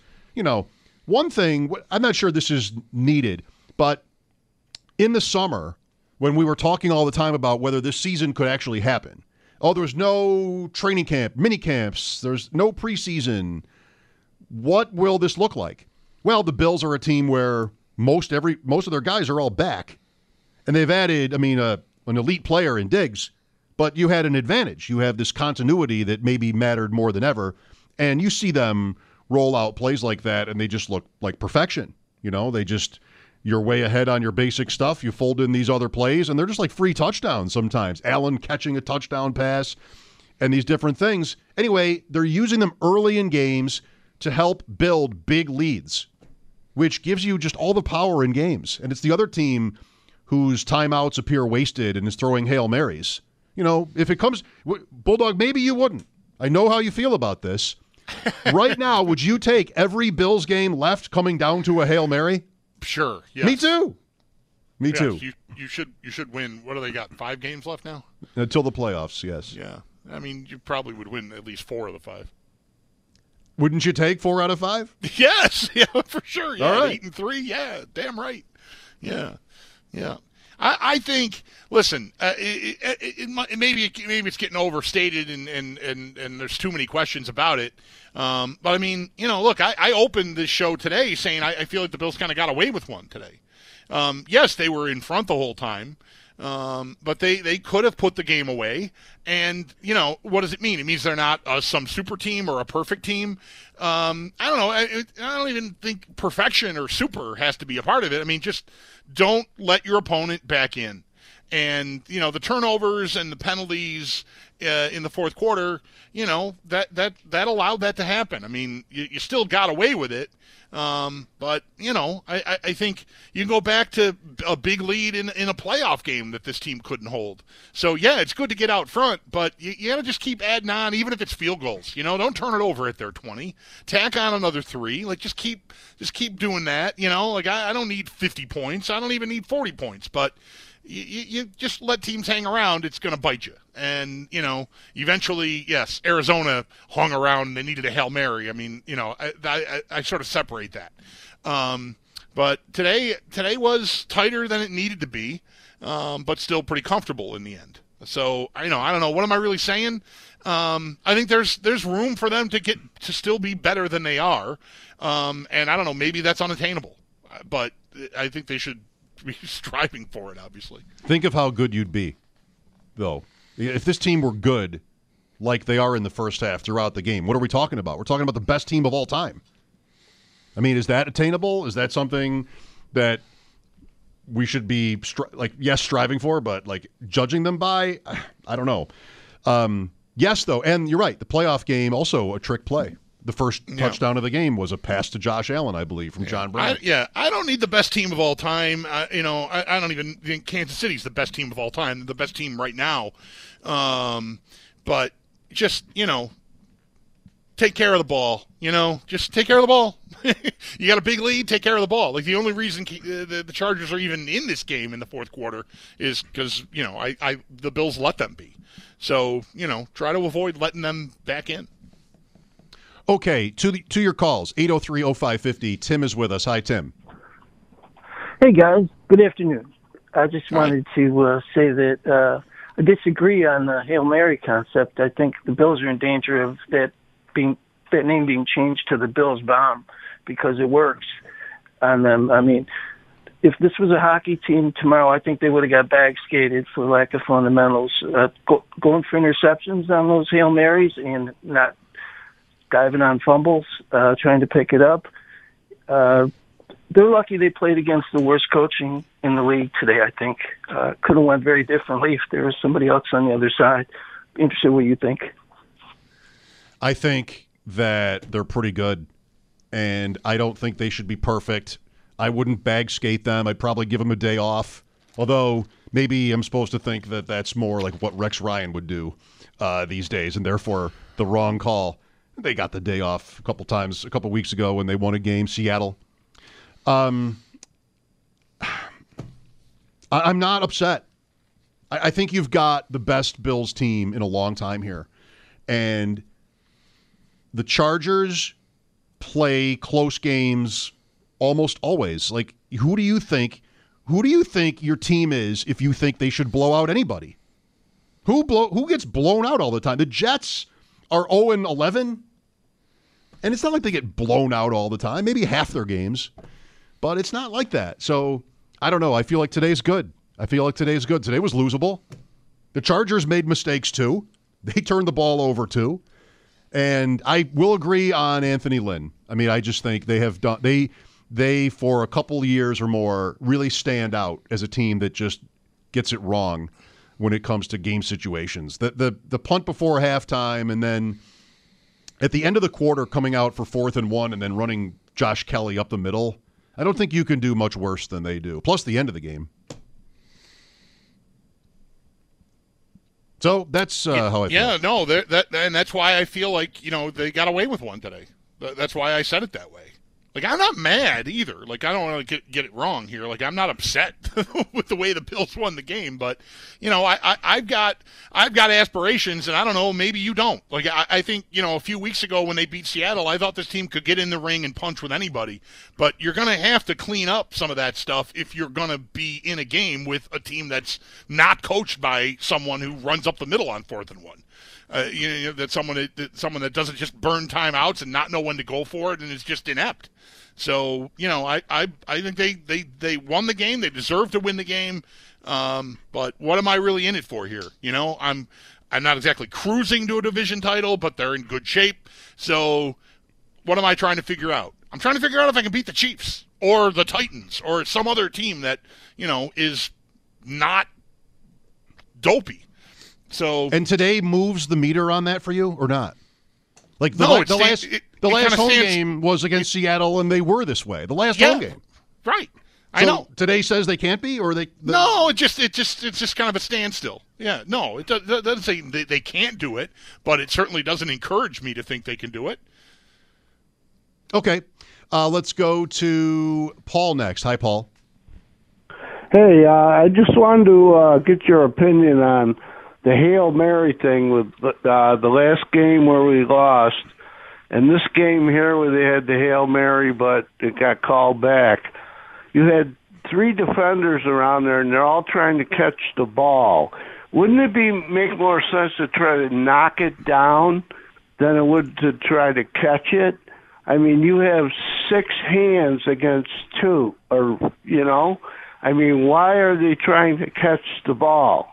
One thing, I'm not sure this is needed, but in the summer, when we were talking all the time about whether this season could actually happen, there was no training camp, mini camps, there's no preseason. What will this look like? Well, the Bills are a team where most of their guys are all back, and they've added, an elite player in Diggs, but you had an advantage. You have this continuity that maybe mattered more than ever, and you see them roll out plays like that, and they just look like perfection. You're way ahead on your basic stuff. You fold in these other plays, and they're just like free touchdowns sometimes. Allen catching a touchdown pass and these different things. Anyway, they're using them early in games to help build big leads, which gives you just all the power in games. And it's the other team whose timeouts appear wasted and is throwing Hail Marys. If it comes – Bulldog, maybe you wouldn't. I know how you feel about this. Right now, would you take every Bills game left coming down to a Hail Mary? Sure. Yes. Me too. Me too. You should win. What do they got? 5 games left now? Until the playoffs, yes. Yeah. I mean, you probably would win at least 4 of the 5. Wouldn't you take 4 out of 5? Yes. Yeah, for sure. Yeah. All right. 8-3. Yeah. Damn right. Yeah. Yeah. I think. Listen, maybe it's getting overstated, and there's too many questions about it. But I mean, look, I opened this show today saying I feel like the Bills kind of got away with one today. Yes, they were in front the whole time, but they could have put the game away. And what does it mean? It means they're not some super team or a perfect team. I don't know. I don't even think perfection or super has to be a part of it. I mean, just don't let your opponent back in. And, the turnovers and the penalties in the fourth quarter, that allowed that to happen. I mean, you still got away with it. But, I think you can go back to a big lead in a playoff game that this team couldn't hold. So, yeah, it's good to get out front, but you got to just keep adding on, even if it's field goals. Don't turn it over at their 20. Tack on another 3. Like, just keep doing that. Like, I don't need 50 points. I don't even need 40 points. But you just let teams hang around, it's going to bite you. And, eventually, yes, Arizona hung around and they needed a Hail Mary. I mean, I sort of separate that. But today was tighter than it needed to be, but still pretty comfortable in the end. So, I don't know. What am I really saying? I think there's room for them to still be better than they are. And I don't know, maybe that's unattainable. But I think they should be striving for it, obviously. Think of how good you'd be, though. If this team were good like they are in the first half throughout the game, what are we talking about? We're talking about the best team of all time. I mean, is that attainable? Is that something that we should be, striving for, but, judging them by? I don't know. Yes, though, and you're right, the playoff game, also a trick play. The first touchdown of the game was a pass to Josh Allen, I believe, from John Brown. I don't need the best team of all time. I don't even think Kansas City's the best team of all time. They're the best team right now. But just, take care of the ball. Just take care of the ball. You got a big lead, take care of the ball. Like, the only reason the Chargers are even in this game in the fourth quarter is because, the Bills let them be. So, try to avoid letting them back in. Okay, to your calls, 803-0550. Tim is with us. Hi, Tim. Hey, guys. Good afternoon. I just wanted to say that I disagree on the Hail Mary concept. I think the Bills are in danger of that name being changed to the Bills Bomb because it works on them. I mean, if this was a hockey team tomorrow, I think they would have got bag skated for lack of fundamentals. Going for interceptions on those Hail Marys and not diving on fumbles, trying to pick it up. They're lucky they played against the worst coaching in the league today, I think. Could have went very differently if there was somebody else on the other side. Be interested what you think. I think that they're pretty good, and I don't think they should be perfect. I wouldn't bag skate them. I'd probably give them a day off, although maybe I'm supposed to think that that's more like what Rex Ryan would do these days, and therefore the wrong call. They got the day off a couple weeks ago when they won a game, Seattle. I'm not upset. I think you've got the best Bills team in a long time here. And the Chargers play close games almost always. Like, who do you think your team is if you think they should blow out anybody? Who gets blown out all the time? The Jets are 0-11, and it's not like they get blown out all the time. Maybe half their games, but it's not like that. So, I don't know. I feel like today's good. Today was losable. The Chargers made mistakes, too. They turned the ball over, too. And I will agree on Anthony Lynn. I mean, I just think they have done they for a couple of years or more really stand out as a team that just gets it wrong when it comes to game situations. The punt before halftime, and then at the end of the quarter coming out for 4th and 1 and then running Josh Kelly up the middle. I don't think you can do much worse than they do. Plus the end of the game. So that's how I feel. Yeah, no, and that's why I feel like, they got away with one today. That's why I said it that way. Like, I'm not mad either. Like, I don't want to get it wrong here. Like, I'm not upset with the way the Bills won the game, but I've got aspirations, and I don't know, maybe you don't. Like, I think a few weeks ago when they beat Seattle, I thought this team could get in the ring and punch with anybody. But you're going to have to clean up some of that stuff if you're going to be in a game with a team that's not coached by someone who runs up the middle on 4th and 1. That's someone that doesn't just burn timeouts and not know when to go for it and is just inept. So, I think they won the game. They deserve to win the game. But what am I really in it for here? I'm not exactly cruising to a division title, but they're in good shape. So what am I trying to figure out? I'm trying to figure out if I can beat the Chiefs or the Titans or some other team that, is not dopey. So, and today moves the meter on that for you or not? Like the last home game was against Seattle, and they were this way. The last home game, right? So I know. Today says they can't be, or they. No, it's just kind of a standstill. Yeah, no, it doesn't say they can't do it, but it certainly doesn't encourage me to think they can do it. Okay, let's go to Paul next. Hi, Paul. Hey, I just wanted to get your opinion on the Hail Mary thing with the last game where we lost, and this game here where they had the Hail Mary, but it got called back. You had 3 defenders around there, and they're all trying to catch the ball. Wouldn't it make more sense to try to knock it down than it would to try to catch it? I mean, you have 6 hands against 2, I mean, why are they trying to catch the ball?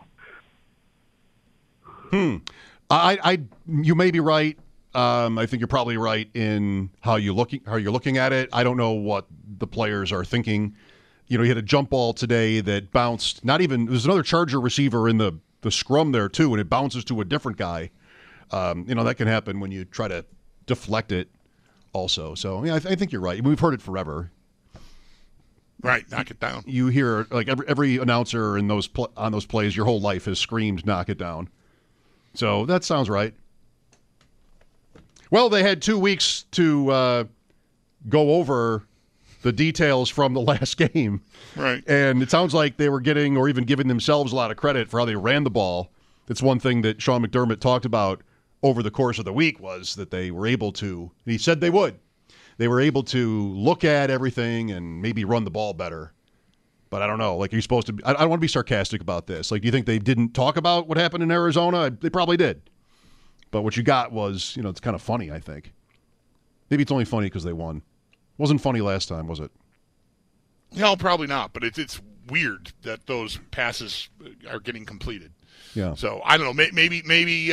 You may be right. I think you're probably right in how you're looking at it. I don't know what the players are thinking. You had a jump ball today that bounced. There's another Charger receiver in the scrum there too, and it bounces to a different guy. That can happen when you try to deflect it. Also, so yeah, I think you're right. We've heard it forever. Right, knock it down. You hear like every announcer in on those plays your whole life has screamed, "Knock it down." So that sounds right. Well, they had 2 weeks to go over the details from the last game. Right. And it sounds like they were getting or even giving themselves a lot of credit for how they ran the ball. That's one thing that Sean McDermott talked about over the course of the week was that they were able to, and he said they would, they were able to look at everything and maybe run the ball better. But I don't know. Like, you're supposed to be, I don't want to be sarcastic about this. Like, do you think they didn't talk about what happened in Arizona? They probably did. But what you got was, it's kind of funny, I think. Maybe it's only funny because they won. Wasn't funny last time, was it? No, probably not. But it's weird that those passes are getting completed. Yeah. So I don't know. Maybe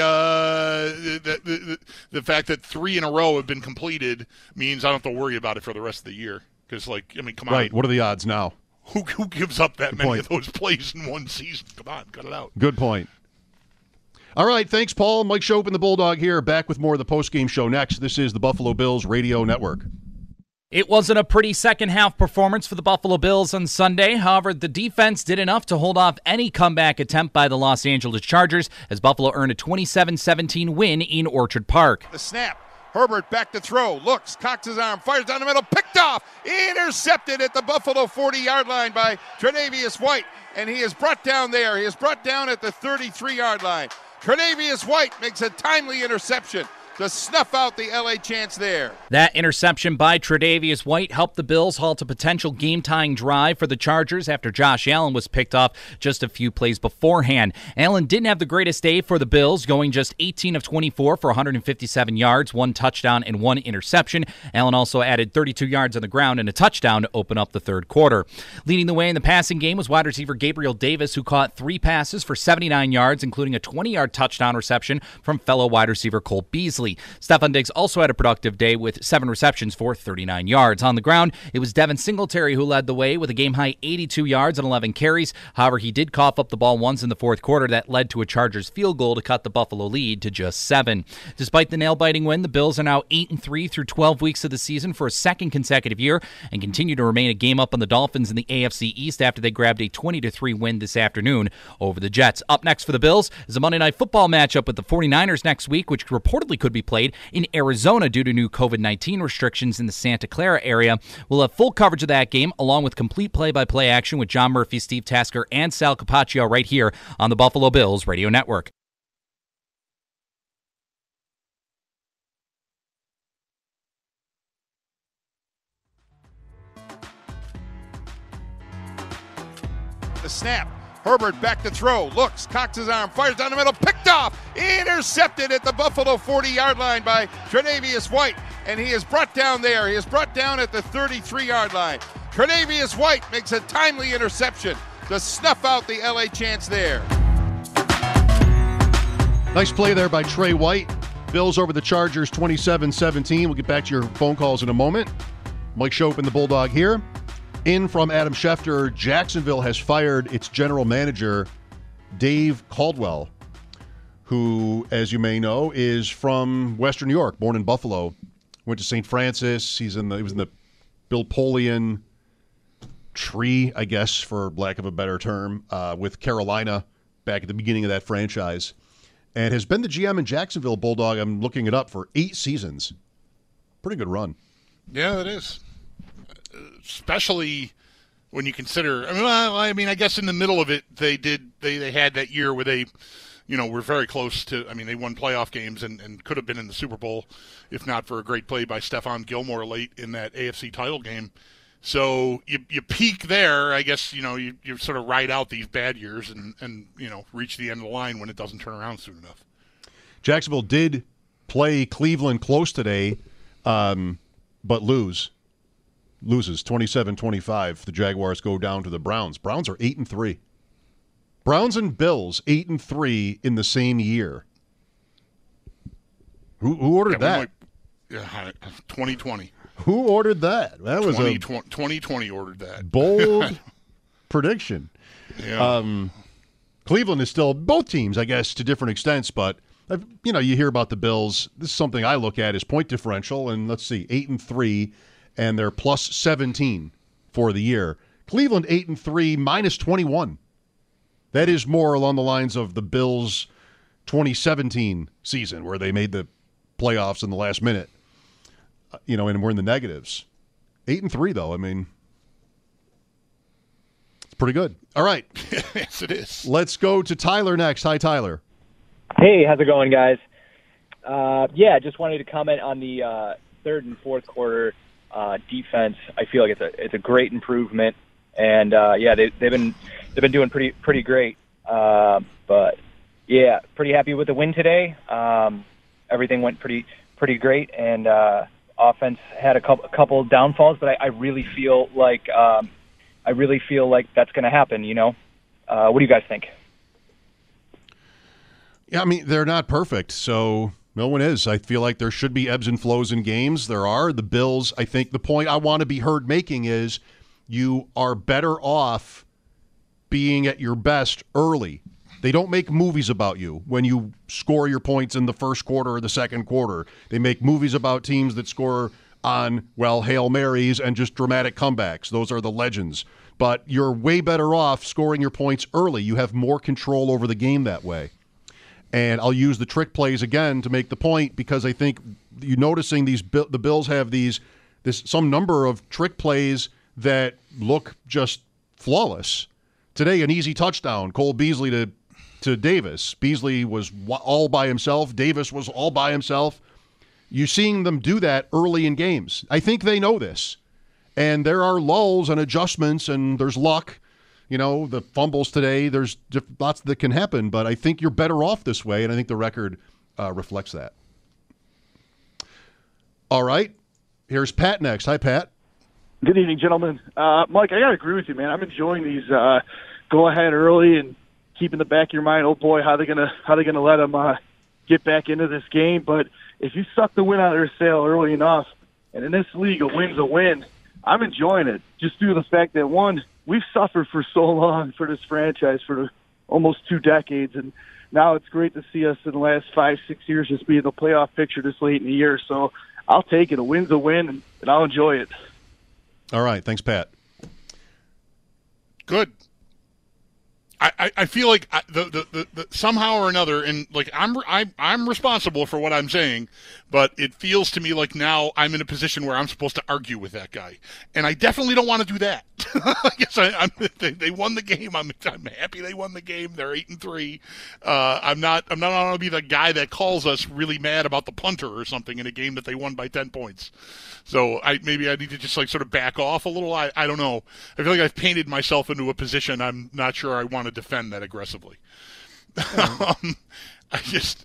the fact that 3 in a row have been completed means I don't have to worry about it for the rest of the year. Because, come on. Right. What are the odds now? Who gives up that Good many point. of those plays in one season? Come on, cut it out. Good point. All right, thanks, Paul. Mike Schopp and the Bulldog here, back with more of the postgame show next. This is the Buffalo Bills Radio Network. It wasn't a pretty second-half performance for the Buffalo Bills on Sunday. However, the defense did enough to hold off any comeback attempt by the Los Angeles Chargers as Buffalo earned a 27-17 win in Orchard Park. The snap. Herbert back to throw. Looks, cocks his arm, fires down the middle, picked off, intercepted at the Buffalo 40-yard line by Tre'Davious White. And he is brought down there. He is brought down at the 33-yard line. Tre'Davious White makes a timely interception to snuff out the LA chance there. That interception by Tre'Davious White helped the Bills halt a potential game-tying drive for the Chargers after Josh Allen was picked off just a few plays beforehand. Allen didn't have the greatest day for the Bills, going just 18 of 24 for 157 yards, 1 touchdown, and 1 interception. Allen also added 32 yards on the ground and a touchdown to open up the third quarter. Leading the way in the passing game was wide receiver Gabriel Davis, who caught 3 passes for 79 yards, including a 20-yard touchdown reception from fellow wide receiver Cole Beasley. Stephon Diggs also had a productive day with 7 receptions for 39 yards. On the ground, it was Devin Singletary who led the way with a game-high 82 yards and 11 carries. However, he did cough up the ball once in the fourth quarter that led to a Chargers field goal to cut the Buffalo lead to just 7. Despite the nail-biting win, the Bills are now 8-3 through 12 weeks of the season for a second consecutive year and continue to remain a game up on the Dolphins in the AFC East after they grabbed a 20-3 win this afternoon over the Jets. Up next for the Bills is a Monday Night Football matchup with the 49ers next week, which reportedly could be played in Arizona due to new COVID-19 restrictions in the Santa Clara area. We'll have full coverage of that game, along with complete play-by-play action with John Murphy, Steve Tasker, and Sal Capaccio right here on the Buffalo Bills Radio Network. The snap. Herbert back to throw. Looks, cocks his arm, fires down the middle, picked off, intercepted at the Buffalo 40-yard line by Tre'Davious White. And he is brought down there. He is brought down at the 33-yard line. Tre'Davious White makes a timely interception to snuff out the LA chance there. Nice play there by Trey White. Bills over the Chargers 27-17. We'll get back to your phone calls in a moment. Mike Schopp and the Bulldog here. In from Adam Schefter, Jacksonville has fired its general manager, Dave Caldwell, who, as you may know, is from Western New York, born in Buffalo. Went to St. Francis. He was in the Bill Polian tree, I guess, for lack of a better term, with Carolina back at the beginning of that franchise. And has been the GM in Jacksonville, Bulldog. I'm looking it up for 8 seasons. Pretty good run. Yeah, it is. Especially when you consider, I guess in the middle of it, they had that year where they, were very close to, they won playoff games and could have been in the Super Bowl if not for a great play by Stephon Gilmore late in that AFC title game. So you peak there, I guess, you sort of ride out these bad years and reach the end of the line when it doesn't turn around soon enough. Jacksonville did play Cleveland close today, but loses 27-25. The Jaguars go down to the Browns. Browns are 8-3. Browns and Bills 8-3 in the same year. Who ordered that? 2020. Who ordered that? That was 2020 ordered that. Bold prediction. Yeah. Cleveland is still both teams, I guess, to different extents, but you hear about the Bills. This is something I look at is point differential, and let's see, 8-3. And they're plus 17 for the year. Cleveland 8-3, minus 21. That is more along the lines of the Bills' 2017 season, where they made the playoffs in the last minute, and we're in the negatives. 8-3 though. I mean, it's pretty good. All right. Yes, it is. Let's go to Tyler next. Hi, Tyler. Hey, how's it going, guys? Just wanted to comment on the third and fourth quarter defense. I feel like it's a great improvement, and they've been doing pretty great. But yeah, pretty happy with the win today. Everything went pretty great, and offense had a couple downfalls, but I really feel like that's going to happen. What do you guys think? Yeah, I mean, they're not perfect, so no one is. I feel like there should be ebbs and flows in games. There are. The Bills, I think the point I want to be heard making is you are better off being at your best early. They don't make movies about you when you score your points in the first quarter or the second quarter. They make movies about teams that score on, Hail Marys and just dramatic comebacks. Those are the legends. But you're way better off scoring your points early. You have more control over the game that way. And I'll use the trick plays again to make the point, because I think you're noticing the Bills have some number of trick plays that look just flawless. Today, an easy touchdown, Cole Beasley to Davis. Beasley was all by himself. Davis was all by himself. You're seeing them do that early in games. I think they know this. And there are lulls and adjustments, and there's luck. The fumbles today, there's lots that can happen, but I think you're better off this way, and I think the record reflects that. All right. Here's Pat next. Hi, Pat. Good evening, gentlemen. Mike, I got to agree with you, man. I'm enjoying these go ahead early and keep in the back of your mind, oh boy, how they gonna let them get back into this game. But if you suck the wind out of their sail early enough, and in this league, a win's a win, I'm enjoying it just due to the fact that, one, we've suffered for so long for this franchise for almost 2 decades, and now it's great to see us in the last 5-6 years just be in the playoff picture this late in the year. So I'll take it. A win's a win, and I'll enjoy it. All right. Thanks, Pat. Good. I feel like the somehow or another, and like I'm responsible for what I'm saying, but it feels to me like now I'm in a position where I'm supposed to argue with that guy, and I definitely don't want to do that. I guess they won the game. I'm happy they won the game. They're 8-3. I'm not going to be the guy that calls us really mad about the punter or something in a game that they won by 10 points. So maybe I need to just sort of back off a little. I don't know. I feel like I've painted myself into a position I'm not sure I want to defend that aggressively. I just,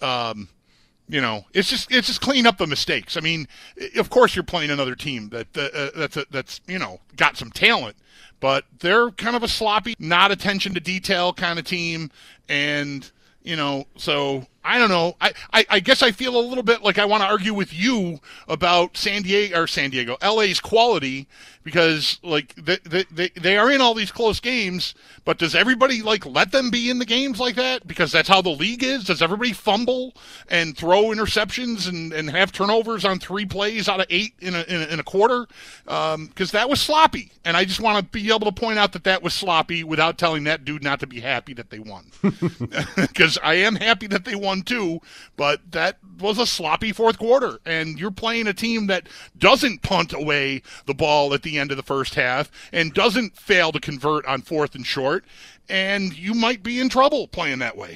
it's just clean up the mistakes. I mean, of course you're playing another team that's got some talent, but they're kind of a sloppy, not attention to detail kind of team, and so I don't know. I guess I feel a little bit like I want to argue with you about LA's quality, because like they are in all these close games, but does everybody let them be in the games like that? Because that's how the league is. Does everybody fumble and throw interceptions and have turnovers on 3 plays out of 8 in a quarter? Because that was sloppy, and I just want to be able to point out that was sloppy without telling that dude not to be happy that they won. Because I am happy that they won too, but that was a sloppy fourth quarter, and you're playing a team that doesn't punt away the ball at the end of the first half and doesn't fail to convert on 4th and short, and you might be in trouble playing that way.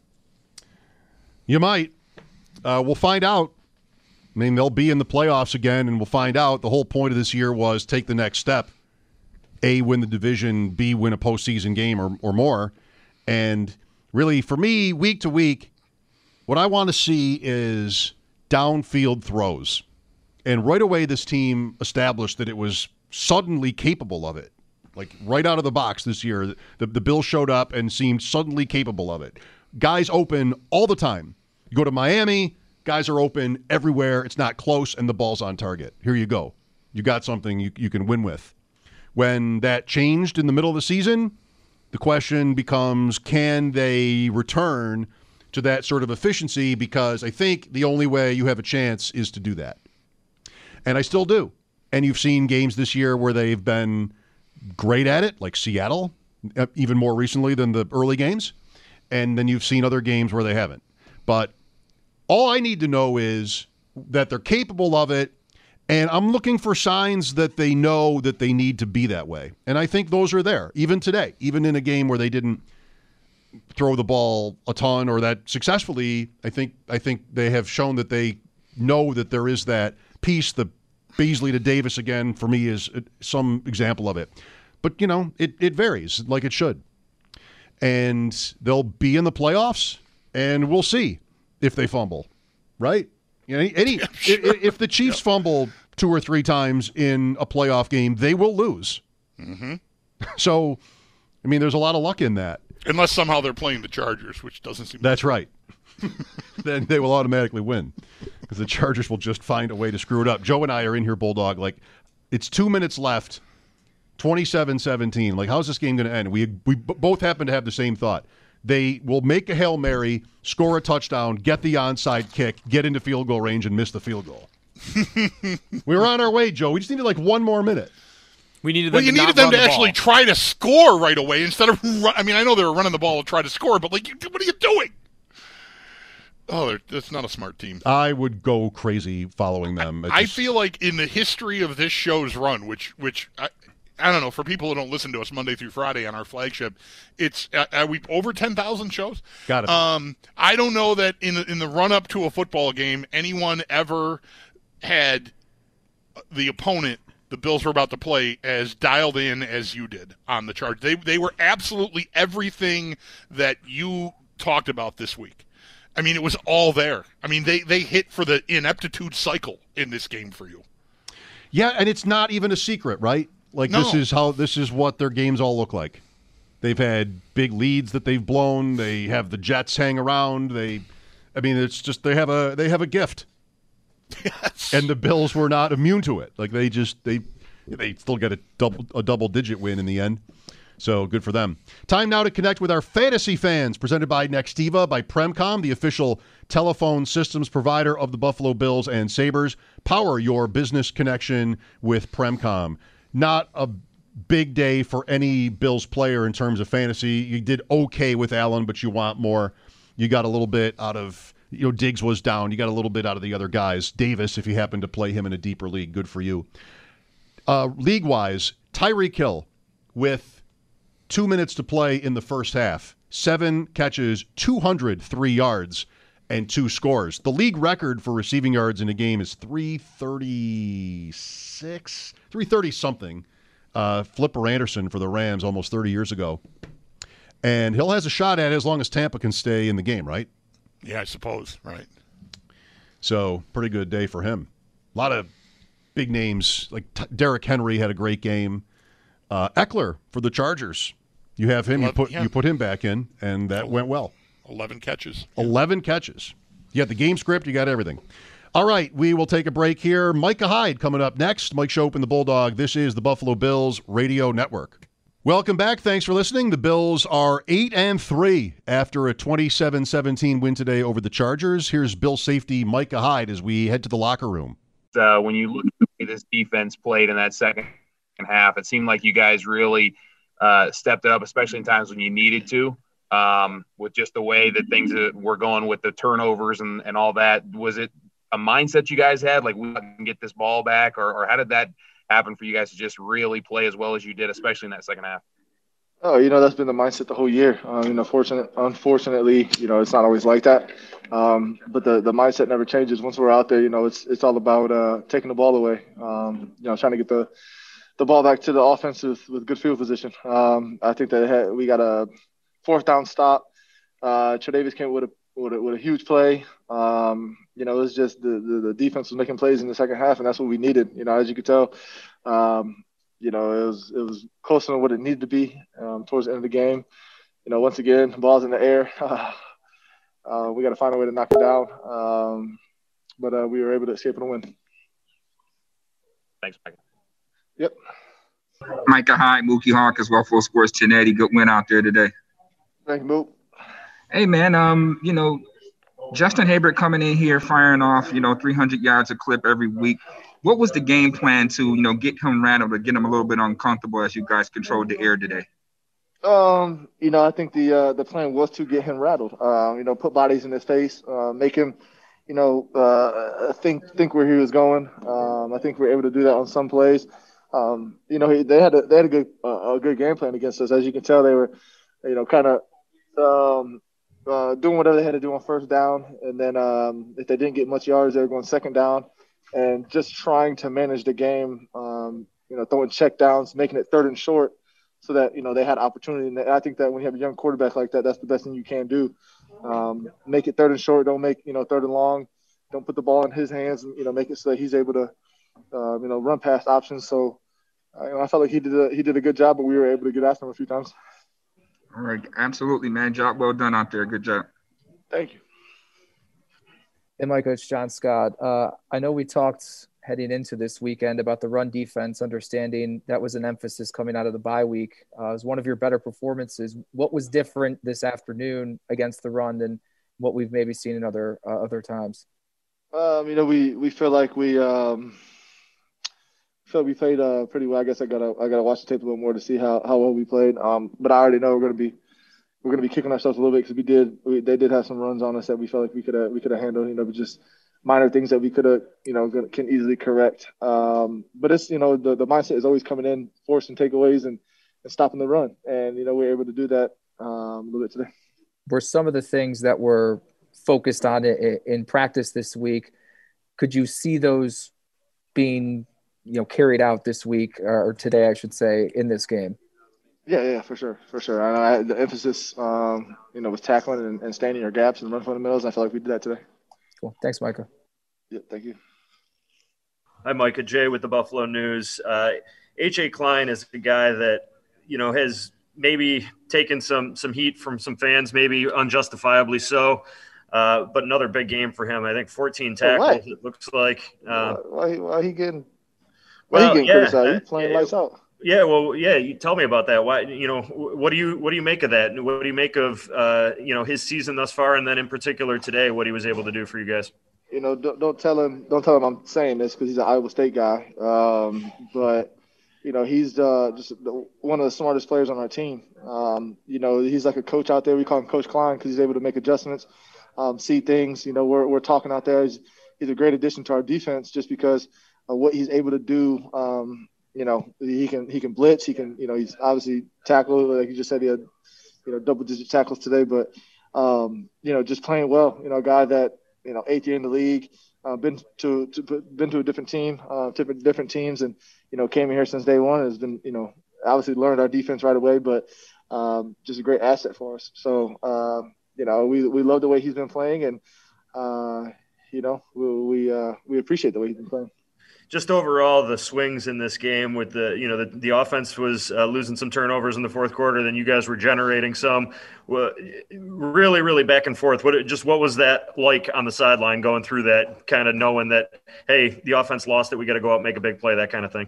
You might. We'll find out. I mean, they'll be in the playoffs again, and we'll find out. The whole point of this year was take the next step. A, win the division, B, win a postseason game or more. And really, for me, week to week, what I want to see is downfield throws. And right away, this team established that it was suddenly capable of it. Like right out of the box this year, the Bills showed up and seemed suddenly capable of it. Guys open all the time. You go to Miami, guys are open everywhere. It's not close, and the ball's on target. Here you go. You got something you can win with. When that changed in the middle of the season, the question becomes, can they return to that sort of efficiency? Because I think the only way you have a chance is to do that. And I still do. And you've seen games this year where they've been great at it, like Seattle, even more recently than the early games. And then you've seen other games where they haven't. But All I need to know is that they're capable of it, and I'm looking for signs that they know that they need to be that way. And I think those are there, even today, even in a game where they didn't throw the ball a ton or that successfully. I think they have shown that they know that there is that piece. The Beasley to Davis again, for me, is some example of it. But, it varies like it should. And they'll be in the playoffs, and we'll see if they fumble, right? If the Chiefs fumble 2 or 3 times in a playoff game, they will lose. Mm-hmm. So, there's a lot of luck in that. Unless somehow they're playing the Chargers, which doesn't seem. That's right. Then they will automatically win because the Chargers will just find a way to screw it up. Joe and I are in here, Bulldog. Like, it's 2 minutes left, 27-17. Like, how's this game going to end? We both happen to have the same thought. They will make a Hail Mary, score a touchdown, get the onside kick, get into field goal range, and miss the field goal. We were on our way, Joe. We just needed like 1 more minute. You needed them to actually try to score right away instead of I know they were running the ball to try to score, but what are you doing? Oh, that's not a smart team. I would go crazy following them. I feel like in the history of this show's run, which I don't know, for people who don't listen to us Monday through Friday on our flagship, it's are we over 10,000 shows? Got it. I don't know that in the run up to a football game anyone ever had the opponent the Bills were about to play as dialed in as you did on the charge. They were absolutely everything that you talked about this week. It was all there. They hit for the ineptitude cycle in this game for you. Yeah, and it's not even a secret, right? Like, no. This is what their games all look like. They've had big leads that they've blown. They have the Jets hang around. It's just they have a gift. Yes. And the Bills were not immune to it. Like, they still get a double-digit win in the end. So good for them. Time now to connect with our fantasy fans, presented by Nextiva by Premcom, the official telephone systems provider of the Buffalo Bills and Sabres. Power your business connection with Premcom. Not a big day for any Bills player in terms of fantasy. You did okay with Allen, but you want more. You got a little bit out of, Diggs was down. You got a little bit out of the other guys. Davis, if you happen to play him in a deeper league, good for you. League-wise, Tyreek Hill with 2 minutes to play in the first half. 7 catches, 203 yards, and 2 scores. The league record for receiving yards in a game is 330-something. Flipper Anderson for the Rams almost 30 years ago. And Hill has a shot at it as long as Tampa can stay in the game, right? Yeah, I suppose, right. So, pretty good day for him. A lot of big names, like Derrick Henry had a great game. Eckler for the Chargers. You have him, you put him back in, and that went well. 11 catches. 11 catches. You got the game script, you got everything. All right, we will take a break here. Micah Hyde coming up next. Mike Schopp and the Bulldog. This is the Buffalo Bills Radio Network. Welcome back. Thanks for listening. The Bills are 8-3 after a 27-17 win today over the Chargers. Here's Bill safety Micah Hyde as we head to the locker room. When you look at the way this defense played in that second half, it seemed like you guys really stepped it up, especially in times when you needed to, with just the way that things were going with the turnovers and all that. Was it a mindset you guys had, like we can get this ball back, or how did that happen for you guys to just really play as well as you did, especially in that second half? Oh, that's been the mindset the whole year. Unfortunately, it's not always like that. But the mindset never changes. Once we're out there, it's all about taking the ball away. Trying to get the ball back to the offense with good field position. I think that we got a 4th down stop. Tre'Davious came with a huge play. It was just the defense was making plays in the second half, and that's what we needed. As you could tell, it was closer than what it needed to be towards the end of the game. Once again, ball's in the air. We got to find a way to knock it down. But we were able to escape and win. Thanks, Mike. Yep. Micah Hyde, Mookie Hawkins, Buffalo Sports 1080. Good win out there today. Thank you, Mook. Hey, man, Justin Herbert coming in here firing off, 300 yards a clip every week. What was the game plan to, get him rattled or get him a little bit uncomfortable as you guys controlled the air today? I think the plan was to get him rattled. Put bodies in his face, make him, think where he was going. I think we were able to do that on some plays. They had a good game plan against us. As you can tell, they were, kind of doing whatever they had to do on first down, and then if they didn't get much yards, they were going second down, and just trying to manage the game. Throwing check downs, making it third and short, so that they had opportunity. And I think that when you have a young quarterback like that, that's the best thing you can do. Make it third and short. Don't make third and long. Don't put the ball in his hands. And, make it so that he's able to run past options. So I felt like he did a good job, but we were able to get after him a few times. All right, absolutely, man. Job well done out there. Good job. Thank you. Hey, Micah, it's John Scott. I know we talked heading into this weekend about the run defense, understanding that was an emphasis coming out of the bye week. It was one of your better performances. What was different this afternoon against the run than what we've maybe seen in other times? We feel like we played pretty well. I guess I gotta watch the tape a little more to see how well we played. But I already know we're gonna be kicking ourselves a little bit because they did have some runs on us that we felt like we could have handled. But just minor things that we could have can easily correct. But it's the mindset is always coming in, forcing takeaways and stopping the run, and we're able to do that a little bit today. Were some of the things that were focused on in practice this week, could you see those being carried out this week or today, I should say, in this game? Yeah, for sure. I the emphasis, was tackling and staying in your gaps and run fundamentals. And I feel like we did that today. Cool. Thanks, Micah. Yeah, thank you. Hi, Micah. Jay with the Buffalo News. H.A. Klein is a guy that, has maybe taken some heat from some fans, maybe unjustifiably so. But another big game for him. I think 14 tackles, it looks like. Why he getting criticized? He's playing lights out. Yeah, you tell me about that. Why, what do you make of that? And what do you make of, his season thus far, and then in particular today, what he was able to do for you guys? Don't tell him I'm saying this because he's an Iowa State guy. But he's just one of the smartest players on our team. He's like a coach out there. We call him Coach Klein because he's able to make adjustments, see things. We're talking out there. He's a great addition to our defense just because of what he's able to do. He can blitz. He can, he's obviously tackle. Like you just said, he had, double-digit tackles today. But, just playing well. A guy that, 8th year in the league, been to a different team, different teams, and came in here since day one. Has been, obviously learned our defense right away, but just a great asset for us. So, we love the way he's been playing, and we appreciate the way he's been playing. Just overall, the swings in this game with the offense was losing some turnovers in the fourth quarter. Then you guys were generating some, really, really back and forth. What was that like on the sideline going through that, kind of knowing that, hey, the offense lost it, we got to go out and make a big play, that kind of thing?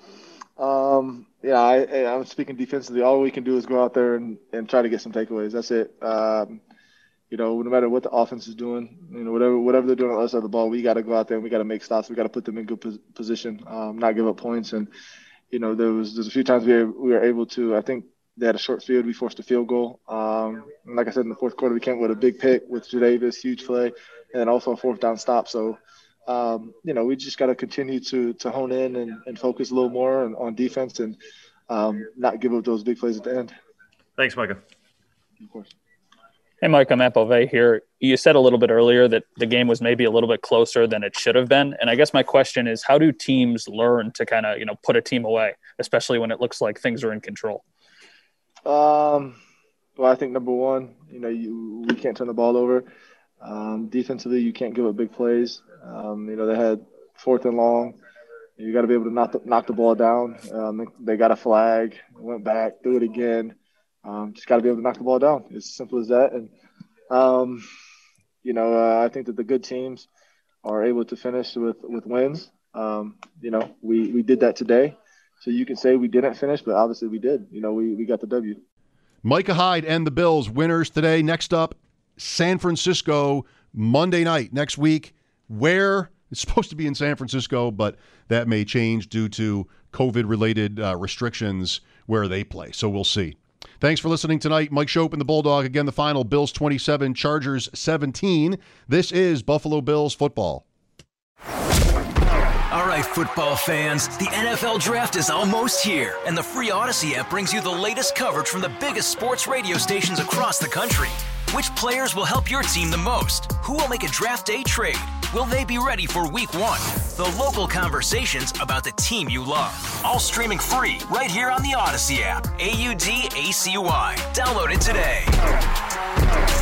I'm speaking defensively. All we can do is go out there and try to get some takeaways. That's it. No matter what the offense is doing, whatever they're doing on the other side of the ball, we got to go out there and we got to make stops. We got to put them in good position, not give up points. And, there's a few times we were able to, I think they had a short field. We forced a field goal. And like I said, in the fourth quarter, we came with a big pick with Jadavis, huge play, and then also a fourth down stop. So, we just got to continue to hone in and focus a little more on defense and not give up those big plays at the end. Thanks, Micah. Of course. Hey, Mike, I'm Matt Bove here. You said a little bit earlier that the game was maybe a little bit closer than it should have been. And I guess my question is, how do teams learn to kind of, put a team away, especially when it looks like things are in control? Well, I think number one, we can't turn the ball over. Defensively, you can't give up big plays. They had 4th and long. You got to be able to knock the ball down. They got a flag, went back, do it again. Just got to be able to knock the ball down. It's as simple as that. And, I think that the good teams are able to finish with wins. We did that today. So you can say we didn't finish, but obviously we did. We got the W. Micah Hyde and the Bills winners today. Next up, San Francisco, Monday night next week. Where it's supposed to be in San Francisco, but that may change due to COVID-related restrictions where they play. So we'll see. Thanks for listening tonight. Mike Shope and the Bulldog. Again, the final, Bills 27, Chargers 17. This is Buffalo Bills football. All right, football fans, the NFL Draft is almost here, and the free Odyssey app brings you the latest coverage from the biggest sports radio stations across the country. Which players will help your team the most? Who will make a draft day trade? Will they be ready for week one? The local conversations about the team you love. All streaming free right here on the Odyssey app. AUDACY. Download it today.